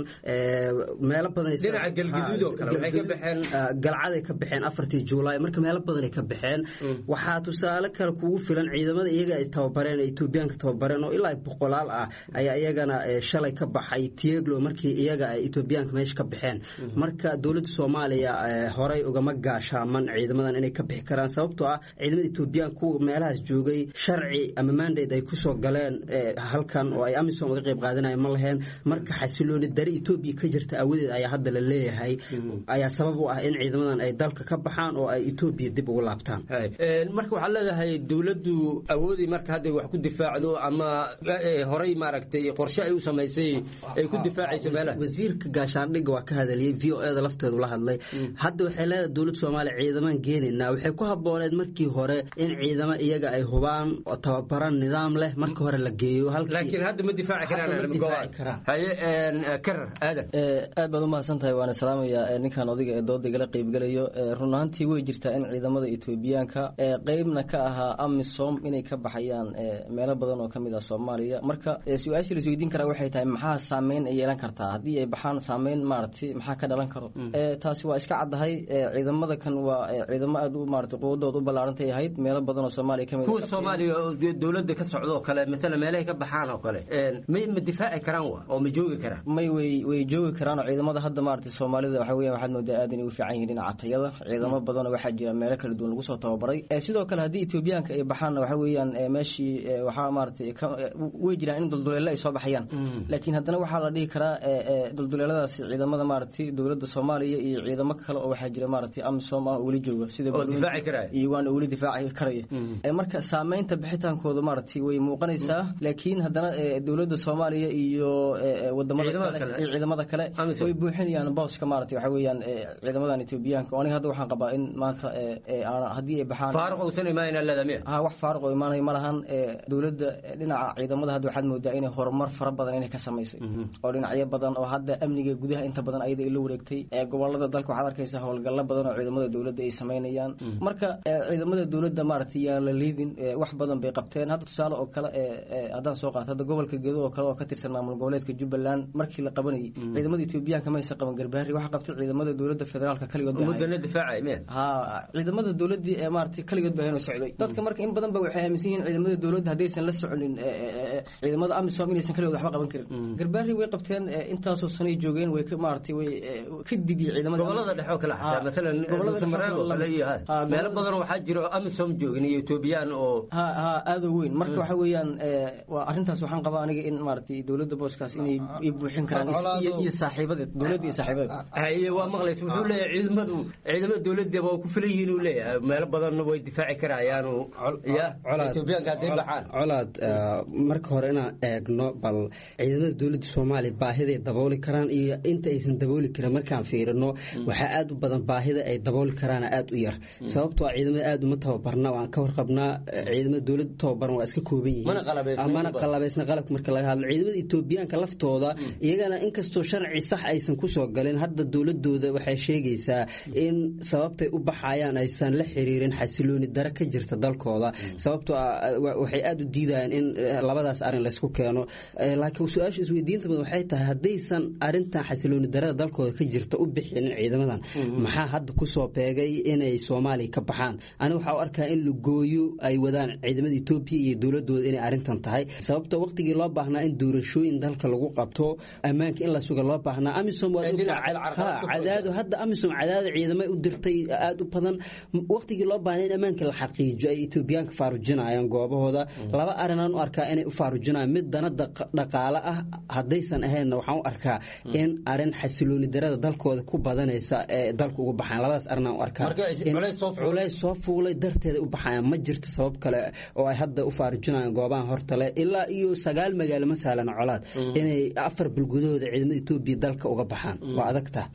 meelo badan dhinaca galgaduud oo kale waxay ka baxeen galcad ay ka baxeen afartii July marka meelo badan ay ka baxeen waxaa tusaale kale kugu filan ciidamada iyaga ay tababareen Etoobiyaanka tababareen oo ilaa boqolaal ah ayaa iyagana shalay ka baxay Tieglo markii iyaga ay Etoobiyaanka meesha ka baxeen marka dawladda Soomaaliya horey ugama gaashaaman ciidamadan inay ka bixi karaan sababtoo ah ciidamada Etoobiyaanku meelahaas joogay sharci ama mandate ay ku soo galeen halkan oo ay amisom uga qayb qaadanayeen ma lahayn marka xasilooni dari Etoobiya ka jirta awadeed ayaa hadda la leeyahay ayaa sabab u ah in ciidamadan ay dalka ka baxaan oo ay Etoobiya dib ugu laabtaan marka waxa leedahay dawladdu awoodi marka hadda wax ku difaacdo ama horey maaragtay qorshe ay u sameysay ay ku difaacayso meelaha wasiirka gaashaandhigga waa ka hadaliyay V O A da lafteedu la hadlay hadda waxay leedahay dawladda Soomaaliya ciidaman geenina waxay ku habooneed markii hore in ciidamo iyaga ay hubaan oo tababaran nidaam leh marka hore la geeyo halkii laakiin hadda ma difaaci karaan haye karar aadan aad baad u mahadsantahay waana salaamaya ninkan odayga ee dooda igala qaybgalayo run ahaantii way jirtaa in ciidamada Etoobiyaanka qaybna ka ahaa amisom inay ka baxayaan meelo badan oo kamid ah Soomaaliya marka su'aasha la isweydiin karaa waxay tahay maxaa saameyn ay yeelan kartaa haddii ay baxaan saameyn maaragtay maxaa ka dhalan karo taasi waa iska caddahay ciidamada kan waa ciidamo aad u maaragtay quwadooda u ballaarantay ahayd meelo badan oo Soomaaliya kamid ah kuwa Soomaaliya dawladda ka socdo kale mesela meelaha ka baxaan oo kale ma difaaci karaan oo ma joogi karaan may way way joogi karaan oo ciidamada hadda maaragtay Soomaalida waxa weeyaan waxaad moodaa aad inay u fiican yihiin dhinaca tayada ciidamo badan waxa jira meelo kala duwan lagu soo tababaray sidoo kale haddii Etoobiyaanka ay baxaan waxa weeyaan meeshii waxa maaragtay way jiraan in dulduleelo ay soo baxayaan laakiin haddana waxa la dhihi karaa dulduleeladaas ciidamada maaragtay dawladda Soomaaliya iyo ciidamo kale oo waxa jira maaragtay amisom ah wali jooga sida difaaci karaa iyo waan wali difaaci karaya marka saameynta bixitaankooda maaragtay way muuqanaysaa laakiin haddana dawladda Soomaaliya iyo wadamada kale ciidamada kale way buuxinayaan booska maaragtay waxa weeyaan ciidamadan Etoobiyaanka oo aniga hadda waxaan qabaa in maanta haddii ay baxaan faaruq oo sanay ma ina leedahay ha wax faaruq oo imaanay ma lahan dawladda dhinaca ciidamada hadda waxaad moodaa inay horumar fara badan inay ka sameysay oo dhinacyo badan oo hadda amniga gudaha inta badan ayada la wareegtay gobolada dalka waxaad arkaysaa howlgallo badan oo ciidamada dawladda ay sameynayaan marka ciidamada dawladda maaragtay yaa la liidin wax badan bay qabteen hadda tusaale oo kale haddaan soo qaato hadda gobolka Gedo oo kale oo ka tirsan maamul goboleedka Jubbaland markii la qabanayay ciidamada Etoobiyaanka ma aysan qaban garbaari waxa qabtay ciidamada dawladda federaalka kaligood mudana difaacay me ha ciidamada dawladda ee maaragtay kaligood baa inuu socday dadka marka in badan ba waxay aaminsan yihiin ciidamada dawladda hadaysan la soconin ciidamada amisom inaysan kaligood waxba qaban karin garbaari way qabteen intaasoo sanay joogeen way ka maaragtay way ka dibi ciidamada gobolada dhexe oo kale xataa midalan gobolada Soomaaliya oo kale iyo meelo badan waxa jiro amisom joogin iyo Etoobiyaan oo ha ha aad u weyn marka waxa weeyaan waa arintaas waxaan qabaa aniga in maaragtay dawladda booskaas inay buuxin karaan iyo saaxiibada dawladda iyo saaxiibada ay waa maqlays wuxuu leeyahay ciidamadu ciidamada dawladda waa ku filan yihiin uu leeyahay meelo badan way difaaci karayaan oo ya Etoobiyaanka hadday baxaan colaad marka hore inaan eegno bal ciidamada dawladda Soomaaliya baahida dabooli karaan iyo inta aysan dabooli karin markaan fiirino waxa aad u badan baahida ay dabooli karaan aad u yar sababtoo ah ciidamada aad uma tababarna waan ka warqabnaa ciidamada dawladda tababaran waa iska kooban yihiin amana qalabaysna qalabka marka laga hadlo ciidamada Etoobiyaanka laftooda iyagana inkastoo sharci sax aysan ku soo galin hadda dawladooda waxay sheegaysaa in sababtay u baxayaan aysan la xiriirin xasilooni dara ka jirta dalkooda sababtoo ah waxay aad u diidayaan in labadaas arin la isku keeno laakiin su'aasha isweydiinta waxay tahay hadaysan arintan xasilooni darada dalkooda ka jirta u bixin ciidamadan maxaa hadda ku kusoo beegay inay soomaaliya ka baxaan aniga waxaa u arkaa in lagooyo ay wadaan ciidamada etoobiya iyo dowladooda inay arrintan tahay sababta waqtigii loo baahnaa in doorashooyin dalka lagu qabto ammaanka in la suga loo baahnaa amisom cadaado hadda amisom cadaado ciidamay u dirtay aad u badan waqtigii loo baahnaa in ammaanka la xaqiijiyo ay etoobiyaanka faarujinayaan goobahooda laba arrinaan u arkaa inay u faarujinayaan mid dana dhaqaale ah haddaysan ahaynna waxaan u arkaa in arrin xasilooni darada dalkooda ku badanaysa ee dalka uga baxaan labadaas arrinaan u arkaa culays soo fuulay darteeda u baxayaan ma jirto sabab kale oo ay hadda u faarujinayaan goobahan hortale ilaa iyo sagaal magaalo ma sahlan colaad inay afar bilgudahooda ciidamada etoobiya dalka uga baxaan waa adagtaa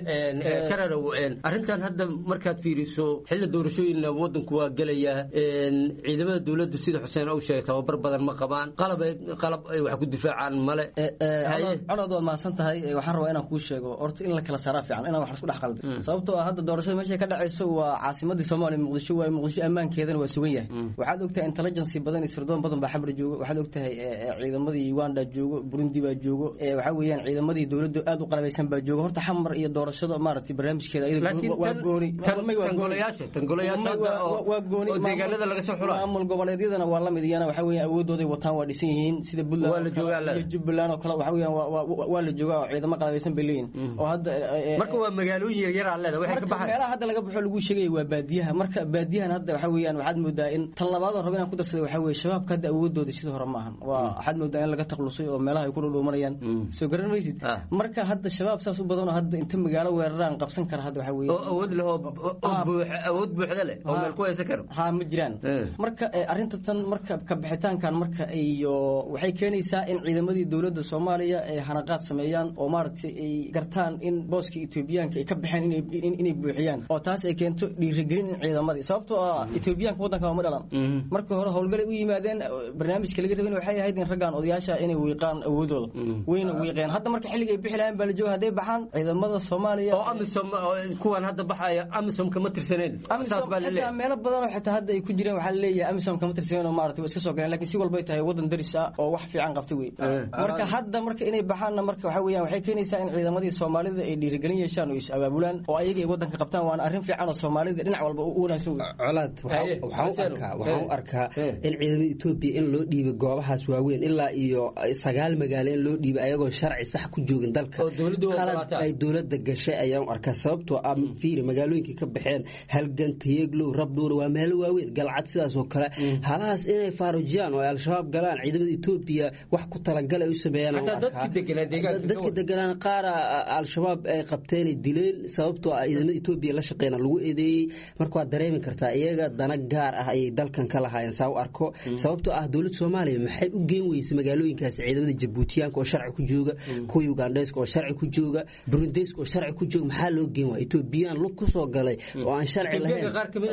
kararow arrintan hadda markaad fiiriso xilli doorashooyinna waddanku waa gelayaa ciidamada dowladda sida xuseen uu sheegay tababar badan ma qabaan qalab qalab ay wax ku difaacaan male colaad waad mahadsan tahay waxaan rabaa inaan kuu sheego horta in la kala saaraa fiican inaan wax isku dhex qalday sababtoo ah hadda doorashada meesha ka dhacayso waa caasimadii Soomaaliya Muqdisho waa Muqdisho ammaankeedana waa sugan yahay waxaad ogtahay intelligence badan iyo sirdoon badan baa xamar joogo waxaad ogtahay ciidamadii Uganda joogo Burundi baa joogo waxa weeyaan ciidamadii dowladda aad u qalabeysan baa joogo horta xamar iyo doorashada maaragtay barnaamijkeeda iyada waa gooni tangolayaasha tangolayaasha waa gooni deegaanada laga soo xulaa maamul goboleedyadana waa la mid iyana waxa weeyaan awoodooday wataan waa dhisan yihiin sida Puntland waa la joogaa iyo Jubbaland oo kale waxa weeyaan waa la joogaa oo ciidamo qalabeysan bay leeyihiin oo hadda marka waa magaalooyin yar yar leedahay waxay ka baxay meelaha hadda laga baxo lagu sheegay waa baadiyaha marka baadiyahan hadda waxa weeyaan waxaad moodaa in tan labaad oo rabo inaan ku darsado waxa weeye shabaabka hadda awoodooda sida hore ma ahan waa waxaad moodaa in laga taqlusay oo meelaha ay ku dhuloomanayaan soo garan maysid marka hadda shabaab saas u badan oo hadda inta magaalo weeraraan qabsan kara hadda waxa weeye oo awood leh oo awood buuxda leh oo meel ku haysan karo ha ma jiraan marka arrinta tan marka ka bixitaankan marka iyo waxay keenaysaa in ciidamadii dowladda Soomaaliya ay hanaqaad sameeyaan oo maaragtay ay gartaan in booska Etoobiyaanka ay ka baxeen inay inay buuxiyaan oo taas ay keento dhiirigelin ciidamadii sababtoo ah Etoobiyaanka wadanka waa dhalan marka hore howlgalay u yimaadeen barnaamijka laga rabay waxay ahayd in raggan odayaasha inay wiiqaan awoodooda wayna wiiqeen hadda marka xilliga ay bixi lahayn baa la joogaa haday baxaan ciidamada Soomaaliya oo amisom kuwan hadda baxaya amisom kama tirsaneen saas baa leeyahay meelo badan oo xitaa hadda ay ku jireen waxa leeyahay amisom kama tirsaneen oo maaragtay iska soo galeen laakiin si walba ay tahay wadan daris ah oo wax fiican qabtay way marka hadda marka inay baxaan marka waxa weeyaan waxay keenaysaa in ciidamadii Soomaalida ay dhiirigelin yeeshaan oo is abaabulaan oo ayaga ay wadanka qabtaan waan arrin fiican oo Soomaalida dhinac walba u wanaagsan colaad waxaan arkaa waxaan arkaa in ciidamada Ethiopia in loo dhiibo goobahaas waaweyn ilaa iyo sagaal magaalo in loo dhiibo ayagoo sharci sax ku joogin dalka ay dowladda gashay ayaan arkaa sababtoo ah fiir magaalooyinkii ka baxeen halgan Tayaglo Rabdhuur waa meelo waaweyn galcad sidaas oo kale halaas inay faarujiyaan oo al-shabaab galaan ciidamada Ethiopia wax ku talagalay u sameeyaan dadka deganaan qaar al-shabaab ay qabteen dileen sababtoo ah ciidamada Ethiopia la shaqeeyna lagu eedeeyay marka waa dareemi kartaa iyaga dana gaar ah ay dalkan ka lahaayeen saa u arko sababtoo ah dowladda Soomaaliya maxay u geen weysay magaalooyinkaas ciidamada Djiboutiyaanka oo sharci ku jooga kuwa Ugandayska oo sharci ku jooga Burundayska oo sharci ku jooga maxaa loo geen waa Ethiopian lug ku soo galay oo aan sharci lahayn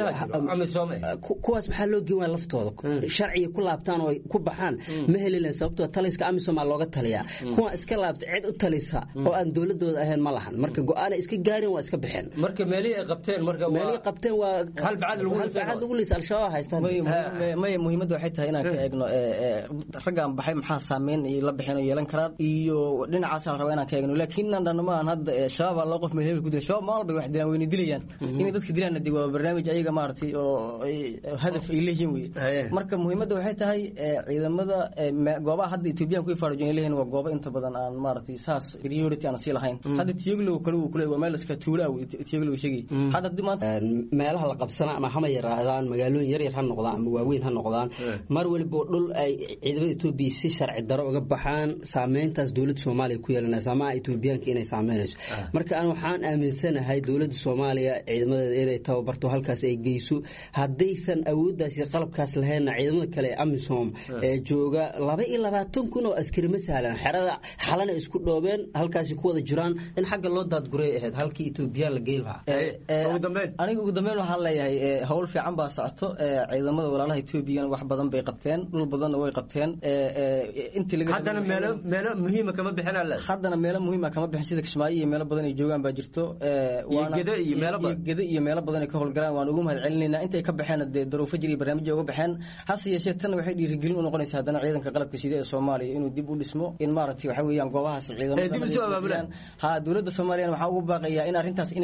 kuwaas maxaa loo geen waa laftooda sharci ku laabtaan oo ku baxaan ma helilaan sababtoo taliska amisom looga taliyaa kuwa iska laabta cid u talisa oo aan dowladooda ahayn ma lahan marka go'aan iska gaarin waa iska bixeen marka meelii ay qabteen marka meelii qabteen waa hal bacad lagu leeyahay al-shabaab haystaan may muhiimadda waxay tahay inaan ka eegno raggan baxay maxaa saameyn ay la bixin oo yeelan karaan iyo dhinacaas aan rabaa inaan ka eegno laakiin nan ma aan hadda shabaab loo qof meel ku diray shabaab maal bay wax dilaan weyna dilayaan in dadka dilaan dib waa barnaamij ayaga maartay oo hadaf ay leeyihiin way marka muhiimadda waxay tahay ciidamada goobaha hadda Ethiopian ku faarujin leeyihiin waa goobo inta badan aan maartay saas priority aan sii lahayn hadda Tiyaglo kale uu kale waa meel iska tuula ah Tiyaglo sheegay hadda dimaanta meelaha la qabsana ama hama yaraadaan magaalooyin yar yar ha noqdaan ama waaweyn ha noqdaan mar waliba dhul ay ciidamada Ethiopia si sharci daro uga baxaan saameyntaas dowladda Soomaaliya ku yeelanaysa ama Ethiopianka inay saameynayso marka aan waxaan aaminsanahay dowladda Soomaaliya ciidamada inay tababarto halkaas ay geyso hadaysan awooddaas iyo qalabkaas lahayn ciidamada kale AMISOM ee jooga laba iyo labaatan kun oo askari ma sahlan xerada xalana isku dhoobeen halkaas ku wada jiraan in xagga loo daadguray ahayd halkii Ethiopia la geeyay ugu dambeyn aniga ugu dambeyn waxaan leeyahay hawl fiican baa socoto ciidamada walaalaha Ethiopia wax badan bay qabteen dhul badan way qabteen intii laga haddana meelo meelo muhiim ah kama bixin alla haddana meelo muhiim ah kama bixin sida Kismaayo iyo meelo badan ay joogaan baa jirto waana gada iyo meelo badan gada iyo meelo badan ay ka howlgalaan waan ugu mahad celinaynaa intay ka baxeen daruufo jiri barnaamij uga baxeen hase yeeshee tan waxay dhiirigelin u noqonaysaa haddana ciidanka qalabka sida ee Soomaaliya inuu dib u dhismo in maaragtay waxa weeyaan goobahaas ciidamada ha dowladda Soomaaliya waxa ugu baaqayaa in arrintaas inay ka faa'iideyso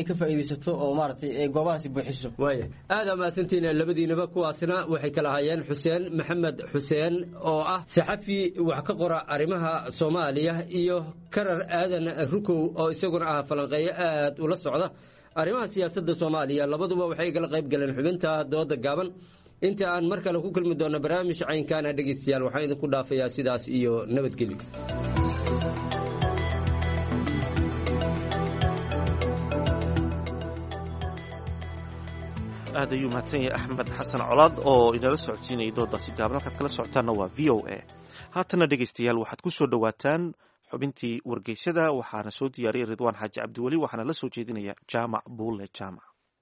fadhiisato oo maaragtay goobahaasi buuxiso waaya aad amaasantiin labadiinaba kuwaasina waxay kala hayeen xuseen maxamed xuseen oo ah saxafi wax ka qora arrimaha Soomaaliya iyo karar aadan rukow oo isaguna ah falanqeeyo aad ula socda arrimaha siyaasadda Soomaaliya labaduba waxay kala qayb galeen xubinta dooda gaaban inta aan mar kale ku kulmi doono barnaamij caynkaana dhageystayaal waxaan idinku dhaafayaa sidaas iyo nabadgelyo aad ayuu mahadsan yahay axmed xasan colaad oo inala socodsiinayay doodaasi gaaban halkaad kala socotaanna waa v o a haatana dhegaystayaal waxaad ku soo dhowaataan xubintii wargeysyada waxaana soo diyaariyay ridwaan xaaji cabdiweli waxaana la soo jeedinaya jaamac buulle jaamac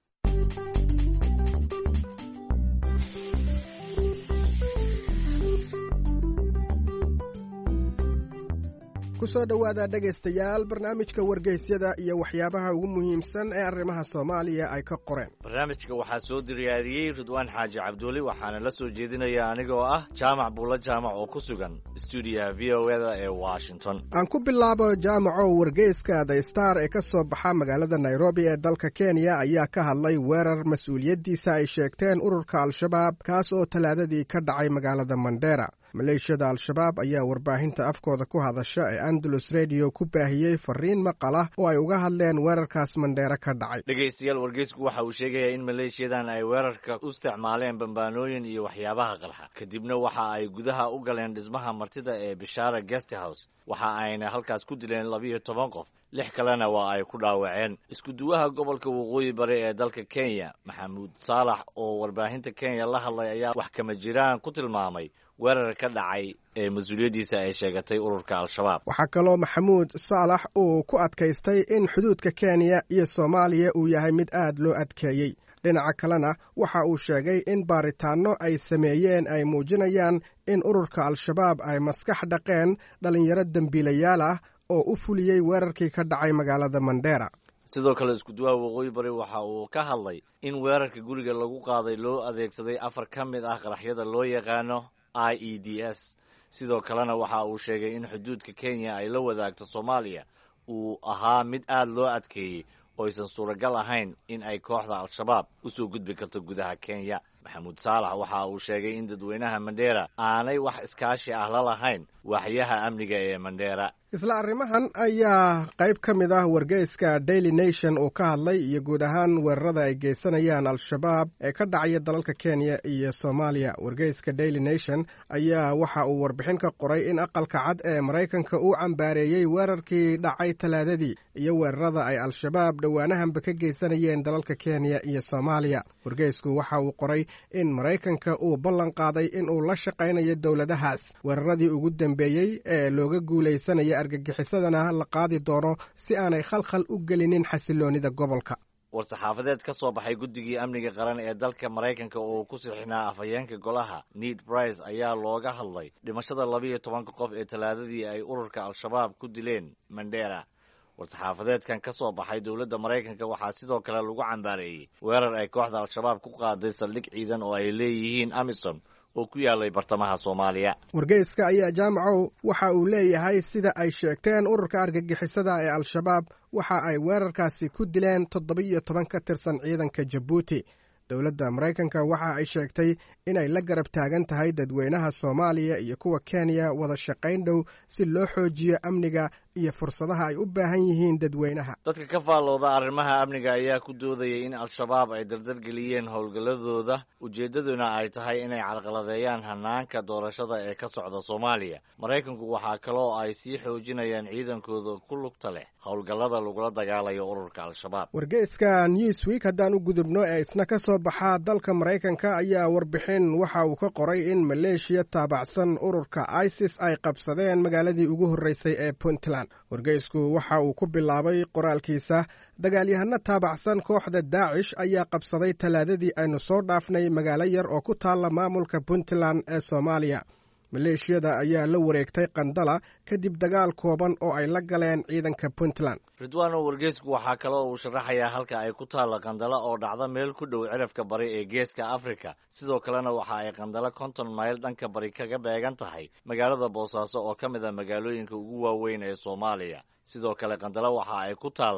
kusoo dhowaada dhegaystayaal barnaamijka wargeysyada iyo waxyaabaha ugu muhiimsan ee arrimaha Soomaaliya ay ka qoreen. barnaamijka waxaa soo diyaariyay Ridwaan Xaaji Cabduuli waxaana la soo jeedinaya anigoo ah Jaamac Buulla Jaamac oo ku sugan stuudiyaha V O A ee Washington. aan ku bilaabo Jaamaco wargeyska The Star ee ka soo baxa magaalada Nairobi ee dalka Kenya ayaa ka hadlay weerar mas'uuliyadiisa ay sheegteen ururka Al-Shabaab kaas oo talaadadii ka dhacay magaalada Mandera. maleeshiyada Al-Shabaab ayaa warbaahinta afkooda ku hadasha ee Andalus Radio ku baahiyey fariin maqal ah oo ay uga hadleen weerarkaas Mandera ka dhacay. dhegaystayaal wargeysku waxa uu sheegayaa in maleeshiyadan ay weerarka u isticmaaleen bambaanooyin iyo waxyaabaha qarxa kadibna waxa ay gudaha u galeen dhismaha martida ee Bishara Guest House waxa ayna halkaas ku dileen laba iyo toban qof lix kalena waa ay ku dhaawaceen. isku duwaha gobolka waqooyi bari ee dalka Kenya Maxamuud Saalax oo warbaahinta Kenya la hadlay ayaa wax kama jiraan ku tilmaamay weerar ka dhacay ee mas'uuliyadiisa ay sheegatay ururka Al-Shabaab. waxaa kaloo Maxamuud Saalax uu ku adkaystay in xuduudka Kenya iyo Soomaaliya uu yahay mid aad loo adkeeyey. dhinaca kalena waxa uu sheegay in baaritaanno ay sameeyeen ay muujinayaan in ururka Al-Shabaab ay maskax dhaqeen dhalinyaro dembiilayaal ah oo u fuliyey weerarkii ka dhacay magaalada Mandera. sidoo kale isku duwaha waqooyi bari waxa uu ka hadlay in weerarka guriga lagu qaaday loo adeegsaday afar ka mid ah qaraxyada loo yaqaano I E D S sidoo kalena waxa uu sheegay in xuduudka Kenya ay la wadaagto Soomaaliya uu ahaa mid aad loo adkeeyey oo aysan suuragal ahayn in ay kooxda Al-Shabaab u soo gudbi karto gudaha Kenya. Maxamuud Saalax waxa uu sheegay in dadweynaha Mandera aanay wax iskaashi ah la lahayn waaxyaha amniga ee Mandera. isla arrimahan ayaa qayb ka mid ah wargeyska Daily Nation uu ka hadlay iyo guud ahaan weerarada ay geysanayaan Al-Shabaab ee ka dhacaya dalalka Kenya iyo Soomaaliya. wargeyska Daily Nation ayaa waxa uu warbixin ka qoray in aqalka cad ee Mareykanka uu cambaareeyey weerarkii dhacay talaadadii iyo weerarada ay Al-Shabaab dhowaanahanba ka geysanayeen dalalka Kenya iyo Soomaaliya. wargeysku waxa uu qoray in Mareykanka uu ballan qaaday in uu la shaqaynayo dowladahaas weeraradii ugu dambeeyey ee looga guulaysanaya argagixisadana la qaadi doono si aanay khalkhal u gelinin xasiloonida gobolka. war-saxaafadeed ka soo baxay guddigii amniga qaran ee dalka Mareykanka oo ku sixnaa afhayeenka golaha Ned Price ayaa looga hadlay dhimashada laba iyo tobanka qof ee talaadadii ay ururka Al-Shabaab ku dileen Mandera. war-saxaafadeedkan ka soo baxay dowladda Mareykanka waxaa sidoo kale lagu cambaareeyey weerar ay kooxda Al-Shabaab ku qaaday saldhig ciidan oo ay leeyihiin Amisom oo ku yaalay bartamaha Soomaaliya. wargeyska ayaa Jaamacow waxa uu leeyahay sida ay sheegteen ururka argagixisada ee Al-Shabaab waxa ay weerarkaasi ku dileen toddoba iyo toban ka tirsan ciidanka Djibouti. dowladda Mareykanka waxa ay sheegtay inay la garab taagan tahay dadweynaha Soomaaliya iyo kuwa Kenya wada shaqayn dhow si loo xoojiyo amniga iyo fursadaha ay u baahan yihiin dadweynaha. dadka ka faallooda arrimaha amniga ayaa ku doodayay in Al-Shabaab ay dardar geliyeen howlgalladooda ujeeddaduna ay tahay inay carqaladeeyaan hanaanka doorashada ee ka socda Soomaaliya. Mareykanku waxaa kaloo ay sii xoojinayaan ciidankooda ku lugta leh howlgallada lagula dagaalayo ururka Al-Shabaab. wargeyska Newsweek haddaan u gudubno ee isna ka soo baxa dalka Mareykanka ayaa warbixin waxa uu ka qoray in maleeshiya taabacsan ururka ISIS ay qabsadeen magaaladii ugu horreysay ee Puntland. wargeysku waxa uu ku bilaabay qoraalkiisa dagaalyahano taabacsan kooxda Daacish ayaa qabsaday talaadadii aynu soo dhaafnay magaalo yar oo ku taalla maamulka Puntland ee Soomaaliya. maleeshiyada ayaa la wareegtay Qandala kadib dagaal kooban oo ay la galeen ciidanka Puntland. Ridwaano wargeysku waxaa kaloo uu sharaxayaa halka ay ku taalla Qandala oo dhacda meel ku dhow cirifka bari ee geeska Afrika. sidoo kalena waxa ay Qandala konton mayl dhanka bari kaga beegan tahay magaalada Boosaaso oo ka mid ah magaalooyinka ugu waaweyn ee Soomaaliya. sidoo kale Qandala waxa ay ku taallaa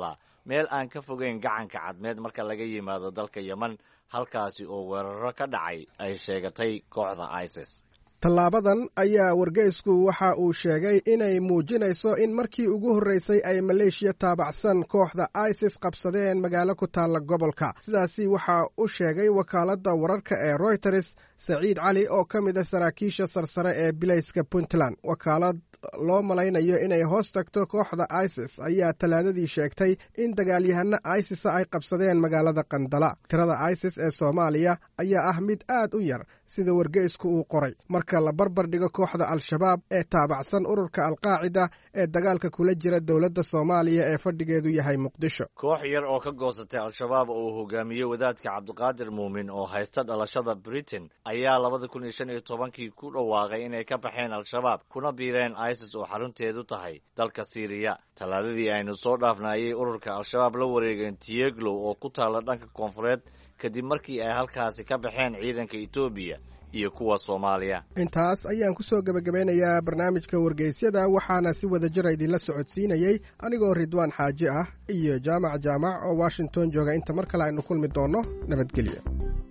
meel aan ka fogeyn gacanka cadmeed marka laga yimaado dalka yemen halkaasi oo weeraro ka dhacay ay sheegatay kooxda isis. tallaabadan ayaa wargeysku waxa uu sheegay inay muujinayso in markii ugu horreysay ay maleeshiya taabacsan kooxda isis qabsadeen magaalo ku taalla gobolka. sidaasi waxa u sheegay wakaaladda wararka ee royters saciid cali oo ka mid a saraakiisha sarsare ee bilayska puntland. wakaalad loo malaynayo inay hoos tagto kooxda isis ayaa talaadadii sheegtay in dagaalyahano isisa ay qabsadeen magaalada qandala. tirada isis ee soomaaliya ayaa ah mid aad u yar sida wargeysku uu qoray marka la barbar dhigo kooxda al-shabaab ee taabacsan ururka alqaacida ee dagaalka kula jira dowladda soomaaliya ee fadhigeedu yahay muqdisho. koox yar oo ka goosatay al-shabaab oo uu hogaamiyey wadaadka cabdiqaadir muumin oo haysta dhalashada britain ayaa labada kun iyo shan iyo tobankii ku dhawaaqay inay ka baxeen al-shabaab kuna biireen isis oo xarunteedu tahay dalka siiriya. talaadadii aynu soo dhaafnaayay ururka al-shabaab la wareegeen tiyeglow oo ku taalla dhanka koonfureed kadib markii ay halkaasi ka baxeen ciidanka etoobiya iyo kuwa soomaaliya. intaas ayaan ku soo gebagabeynayaa barnaamijka wargeysyada waxaana si wada jira idinla socodsiinayey anigoo ridwaan xaaji ah iyo jaamac jaamac oo washington jooga. inta mar kale aynu kulmi doonno nabadgelyo.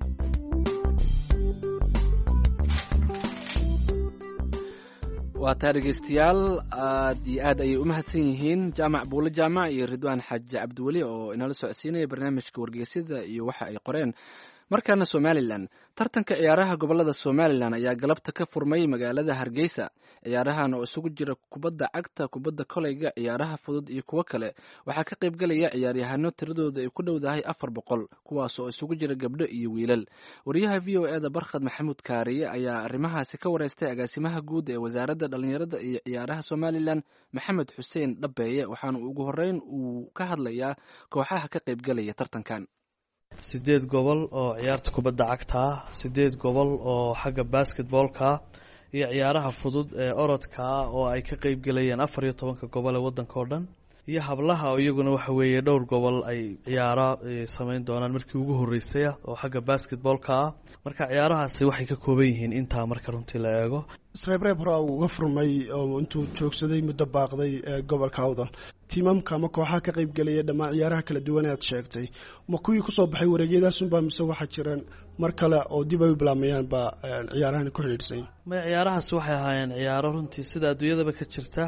waa taa dhegeystayaal aad iyo aad ayay u mahadsan yihiin jaamac buule jaamac iyo ridwaan xaaji cabdiweli oo inala socodsiinaya barnaamijka wargeysyada iyo waxa ay qoreen. markaana somalilan tartanka ciyaaraha gobolada somalilan ayaa galabta ka furmay magaalada hargeysa. ciyaarahan oo isugu jira kubadda cagta, kubadda koleyga, ciyaaraha fudud iyo kuwo kale waxaa ka qaybgelaya ciyaaryahano tiradooda ay ku dhowdahay afar boqol kuwaas oo isugu jira gabdho iyo wiilal. wariyaha v o eda barkhad maxamuud kaariye ayaa arrimahaasi ka wareystay agaasimaha guud ee wasaaradda dhallinyarada iyo ciyaaraha somalilan maxamed xuseen dhabeeye waxaana ugu horeyn uu ka hadlayaa kooxaha ka qaybgelaya tartankan. sideed gobol oo ciyaarta kubadda cagta ah, sideed gobol oo xagga basketboolka iyo ciyaaraha fudud ee orodka oo ay ka qayb galayeen afar iyo tobanka gobol ee waddanka oo dhan, iyo hablaha oo iyaguna waxa weeye dhowr gobol ay ciyaaro samayn doonaan markii ugu horreysay oo xagga basketboolka ah. marka ciyaarahaasi waxay ka kooban yihiin intaa marka runtii la eego. isreebreeb hore uu uga furmay oo intuu joogsaday muddo baaqday ee gobolka awdal. tiimamka ama kooxaha ka qayb gelaya dhammaan ciyaaraha kala duwan ee aad sheegtay ma kuwii kusoo baxay wareegyadaasunbaa mise waxaa jiraan mar kale oo dib ay u bilaabmayaan baa ciyaarahani ku xidhiidhsan? may ciyaarahaasi waxay ahaayeen ciyaaro runtii sida adduunyadaba ka jirta.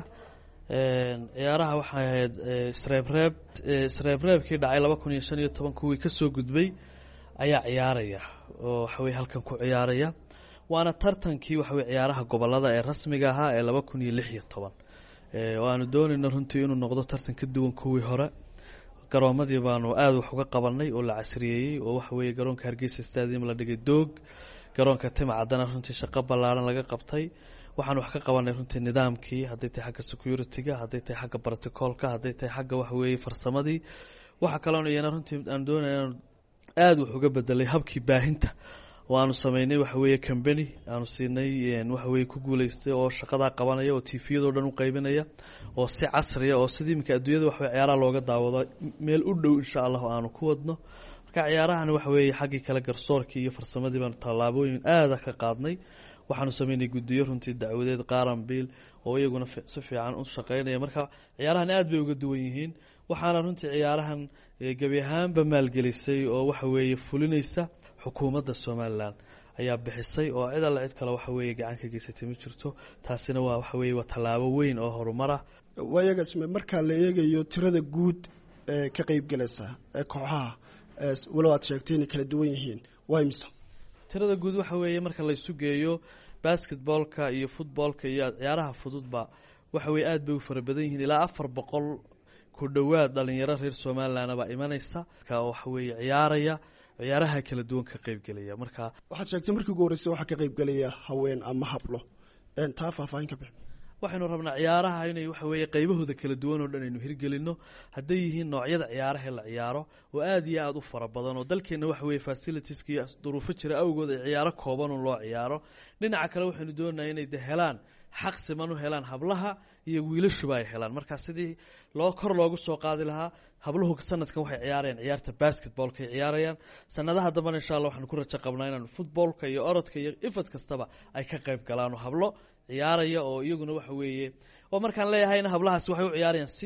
ciyaaraha waxay ahayd isreebreeb isreebreebkii dhacay laba kun iyo shan iyo toban kuwii ka soo gudbay ayaa ciyaaraya oo waxaweye halkan ku ciyaaraya. waana tartankii waxaweye ciyaaraha gobolada ee rasmiga ahaa ee laba kun iyo lix iyo toban. waanu doonayna runtii inuu noqdo tartan ka duwan kuwii hore. garoomadii baanu aada wax uga qabanay oo la casriyeeyey oo waxa weeye garoonka hargeysa stadium la dhigay doog, garoonka timcaddana runtii shaqo ballaaran laga qabtay. waxaanu wax ka qabanay runtii nidaamkii, hadday tahay xagga security-ga, hadday tahay xagga protocolka, hadday tahay xagga waxa weeye farsamadii. waxa kaloon iyana runtii aan doonaya inaan aada wax uga bedelay habkii baahinta waanu sameynay waxa weeye company aanu siinay waxa weeye ku guuleystay oo shaqadaa qabanaya oo tifiyadoo dhan u qaybinaya oo si casriya oo sidii iminka adduunyada waxa weye ciyaaraha looga daawado meel u dhow insha allah aanu ku wadno. marka ciyaarahan waxa weeye xaggii kale garsoorkii iyo farsamadii baanu tallaabooyin aada ka qaadnay. waxaanu sameynay guddiyo runtii dacwadeed qaaran biil oo iyaguna si fiican u shaqeynaya. marka ciyaarahan aad bay uga duwan yihiin. waxaana runtii ciyaarahan gebi ahaanba maalgelisay oo waxa weeye fulinaysa xukuumadda somalilan ayaa bixisay oo cid alla cid kale waxa weeye gacan ka geysatay ma jirto. taasina waa waxa weeye waa tallaabo weyn oo horumar ah. waayaga isme markaa la eegayo tirada guud ee ka qaybgalaysa ee kooxaha walow aad sheegtay inay kala duwan yihiin waa imisa? tirada guud waxa weeye marka la isu geeyo basketboolka iyo footboolka iyo ciyaaraha fududba waxa weeye aad bay u fara badan yihiin. ilaa afar boqol ku dhowaad dhalinyaro reer somalilan baa imanaysa waxa weeye ciyaaraya ciyaaraha kala duwan ka qaybgelaya. marka waxaad sheegtay markii ugu horreysay waxaa ka qaybgelaya haween ama hablo, taa faahfaahin ka bix. waxaynu rabnaa ciyaaraha inay waxa weeye qaybahooda kala duwan oo dhan aynu hirgelino. hadday yihiin noocyada ciyaaraha la ciyaaro oo aad iyo aada u fara badan oo dalkeenna waxa weeye facilitieska iyo duruufo jira awgood ay ciyaaro kooban un loo ciyaaro. dhinaca kale waxaynu doonayaa inay de helaan xaq siman u helaan hablaha iyo wiilashuba ay helaan. marka sidii loo kor loogu soo qaadi lahaa habluhu sanadkan waxay ciyaarayaan ciyaarta basketboolka ay ciyaarayaan. sanadaha dambana insha allah waxaanu ku rajo qabnaa inaan footboolka iyo orodka iyo ifad kastaba ay ka qayb galaan oo hablo ciyaaraya oo iyaguna waxa weeye oo markaan leeyahayna hablahaasi waxay u ciyaarayaan si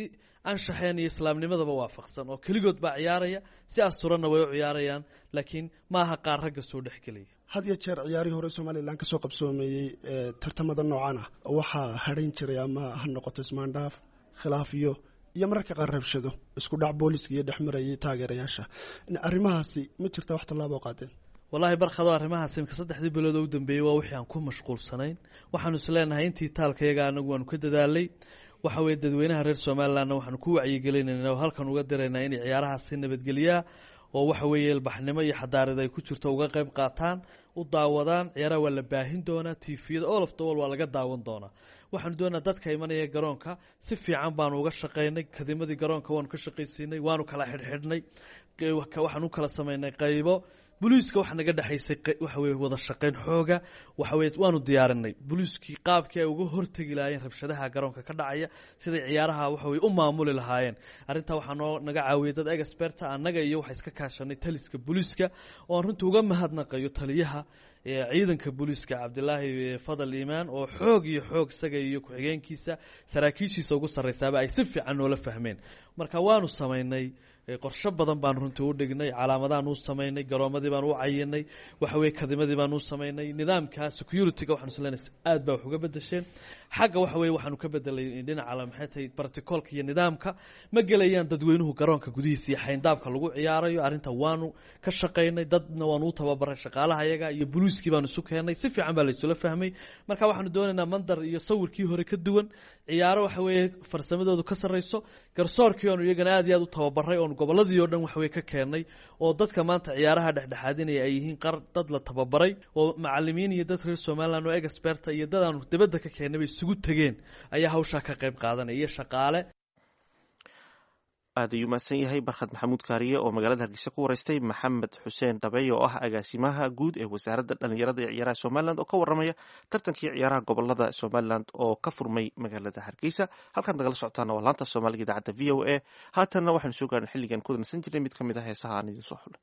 anshaxeen iyo islaamnimadaba waafaqsan oo keligood baa ciyaaraya si asturanna way u ciyaarayaan laakiin maaha qaar ragga soo dhexgelaya had iyo jeer ciyaarihii hore somalilan kasoo qabsoomeeyey tartamada noocan ah waxaa hadhayn jiray ama ha noqoto ismaandhaaf khilaaf iyo iyo mararka qaar rabshado isku dhac booliska iyo dhexmarayay taageerayaasha arrimahaasi ma jirta wax tallaabo qaadeen wallaahi barkado arrimahaas imika saddexdii bilood oo u dambeeyey waa wixii aan ku mashquulsanayn waxaanu is leenahay intii taalkayaga anagu waanu ka dadaalay waxa weeye dadweynaha reer somalilandna waxaanu ku wacyigelinayna oo halkan uga diraynaa inay ciyaarahaas si nabadgeliyaa oo waxa weeye ilbaxnimo iyo xadaarad ay ku jirto uga qayb qaataan u daawadaan ciyaaraha waa la baahin doonaa tviyada all of the world waa laga daawan doonaa waxaanu doonaa dadka imanaya garoonka si fiican baanu uga shaqaynay kadimadii garoonka waanu ka shaqaysiinay waanu kala xidhxidhnay waxaan u kala samaynay qaybo booliiska waxa naga dhexaysay waxa weeye wada shaqayn xooga waxa weeye waanu diyaarinay booliiskii qaabkii ay uga hortegi lahaayeen rabshadaha garoonka ka dhacaya siday ciyaaraha waxa weeye u maamuli lahaayeen arrintaa waxaa noo naga caawiyay dad experta annaga iyo waxa iska kaashanay taliska booliiska oo aan runtii uga mahadnaqayo taliyaha ciidanka booliiska cabdilaahi fadal iimaan oo xoog iyo xoog isaga iyo ku-xigeenkiisa saraakiishiisa ugu sarraysaaba ay si fiican noola fahmeen marka waanu samaynay qorshe badan baan runtii u dhignay calaamadaan u samaynay garoomadii baan u cayinay waxa weeye kadimadii baan u samaynay nidaamka security-ga waxaanu islenahay aad baa wax uga bedesheen xagga waxa weeye waxaanu ka bedelay dhinaca maxay tahay protocolka iyo nidaamka ma gelayaan dadweynuhu garoonka gudihiisa iyo xayndaabka lagu ciyaarayo arrinta waanu ka shaqaynay dadna waanu u tababaray shaqaalaha iyaga iyo booliiskii baanu isu keenay si fiican baa laysula fahmay marka waxaanu doonaynaa mandar iyo sawirkii hore ka duwan ciyaaro waxa weeye farsamadoodu ka sarrayso garsoorkii oonu iyagana aad iyo aad u tababaray oonu gobolladii oo dhan wax weye ka keenay oo dadka maanta ciyaaraha dhexdhexaadinaya ay yihiin qar dad la tababaray oo macalimiin iyo dad reer somaliland oo experta iyo dad aanu dibadda ka keennay bay isugu tegeen ayaa hawshaa ka qayb qaadanaya iyo shaqaale aad ayuu mahadsan yahay barkhad maxamuud kaariye oo magaalada hargeysa ku wareystay maxamed xuseen dhabey oo ah agaasimaha guud ee wasaaradda dhallinyarada ee ciyaaraha somalilan oo ka warramaya tartankii ciyaaraha gobolada somalilan oo ka furmay magaalada hargeysa halkaad nagala socotaana waa laanta soomaaliga idaacadda v o a haatanna waxaanu soo gaarnay xilligan ku dansan jirnay mid ka mid ah heesaha aan idin soo xulay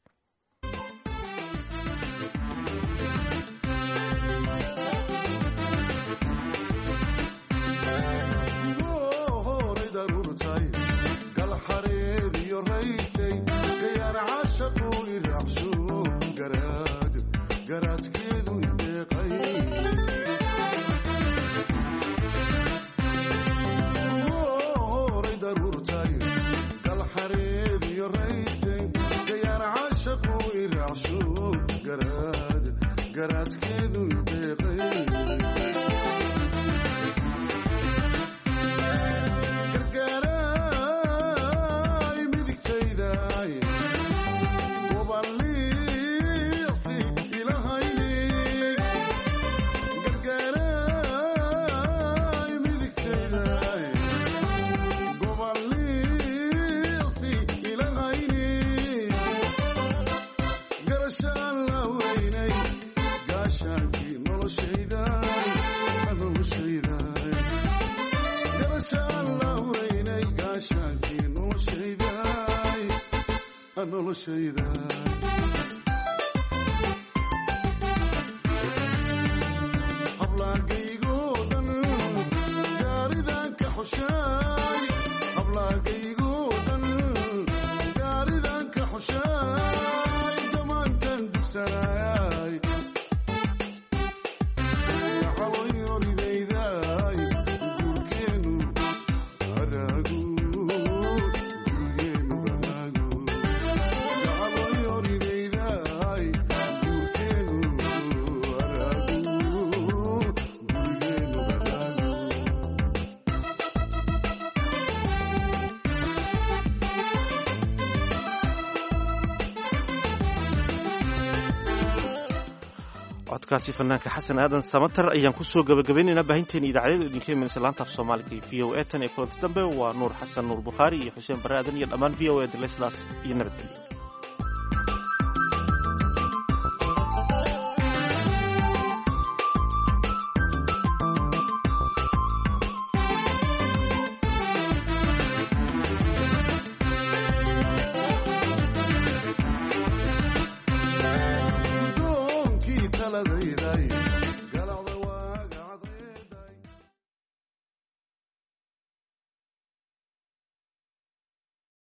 codkaasi fanaanka xasan aadan samatar ayaan kusoo gabagabaynaynaa baahinteena idaacadyada idinka imanaysa laanta af soomaaliga iyo v o a tan iyo kulanti dambe waa nuur xasan nuur bukhaari iyo xuseen bare aadan iyo dhammaan v o a dile sidaas iyo nabadgelyo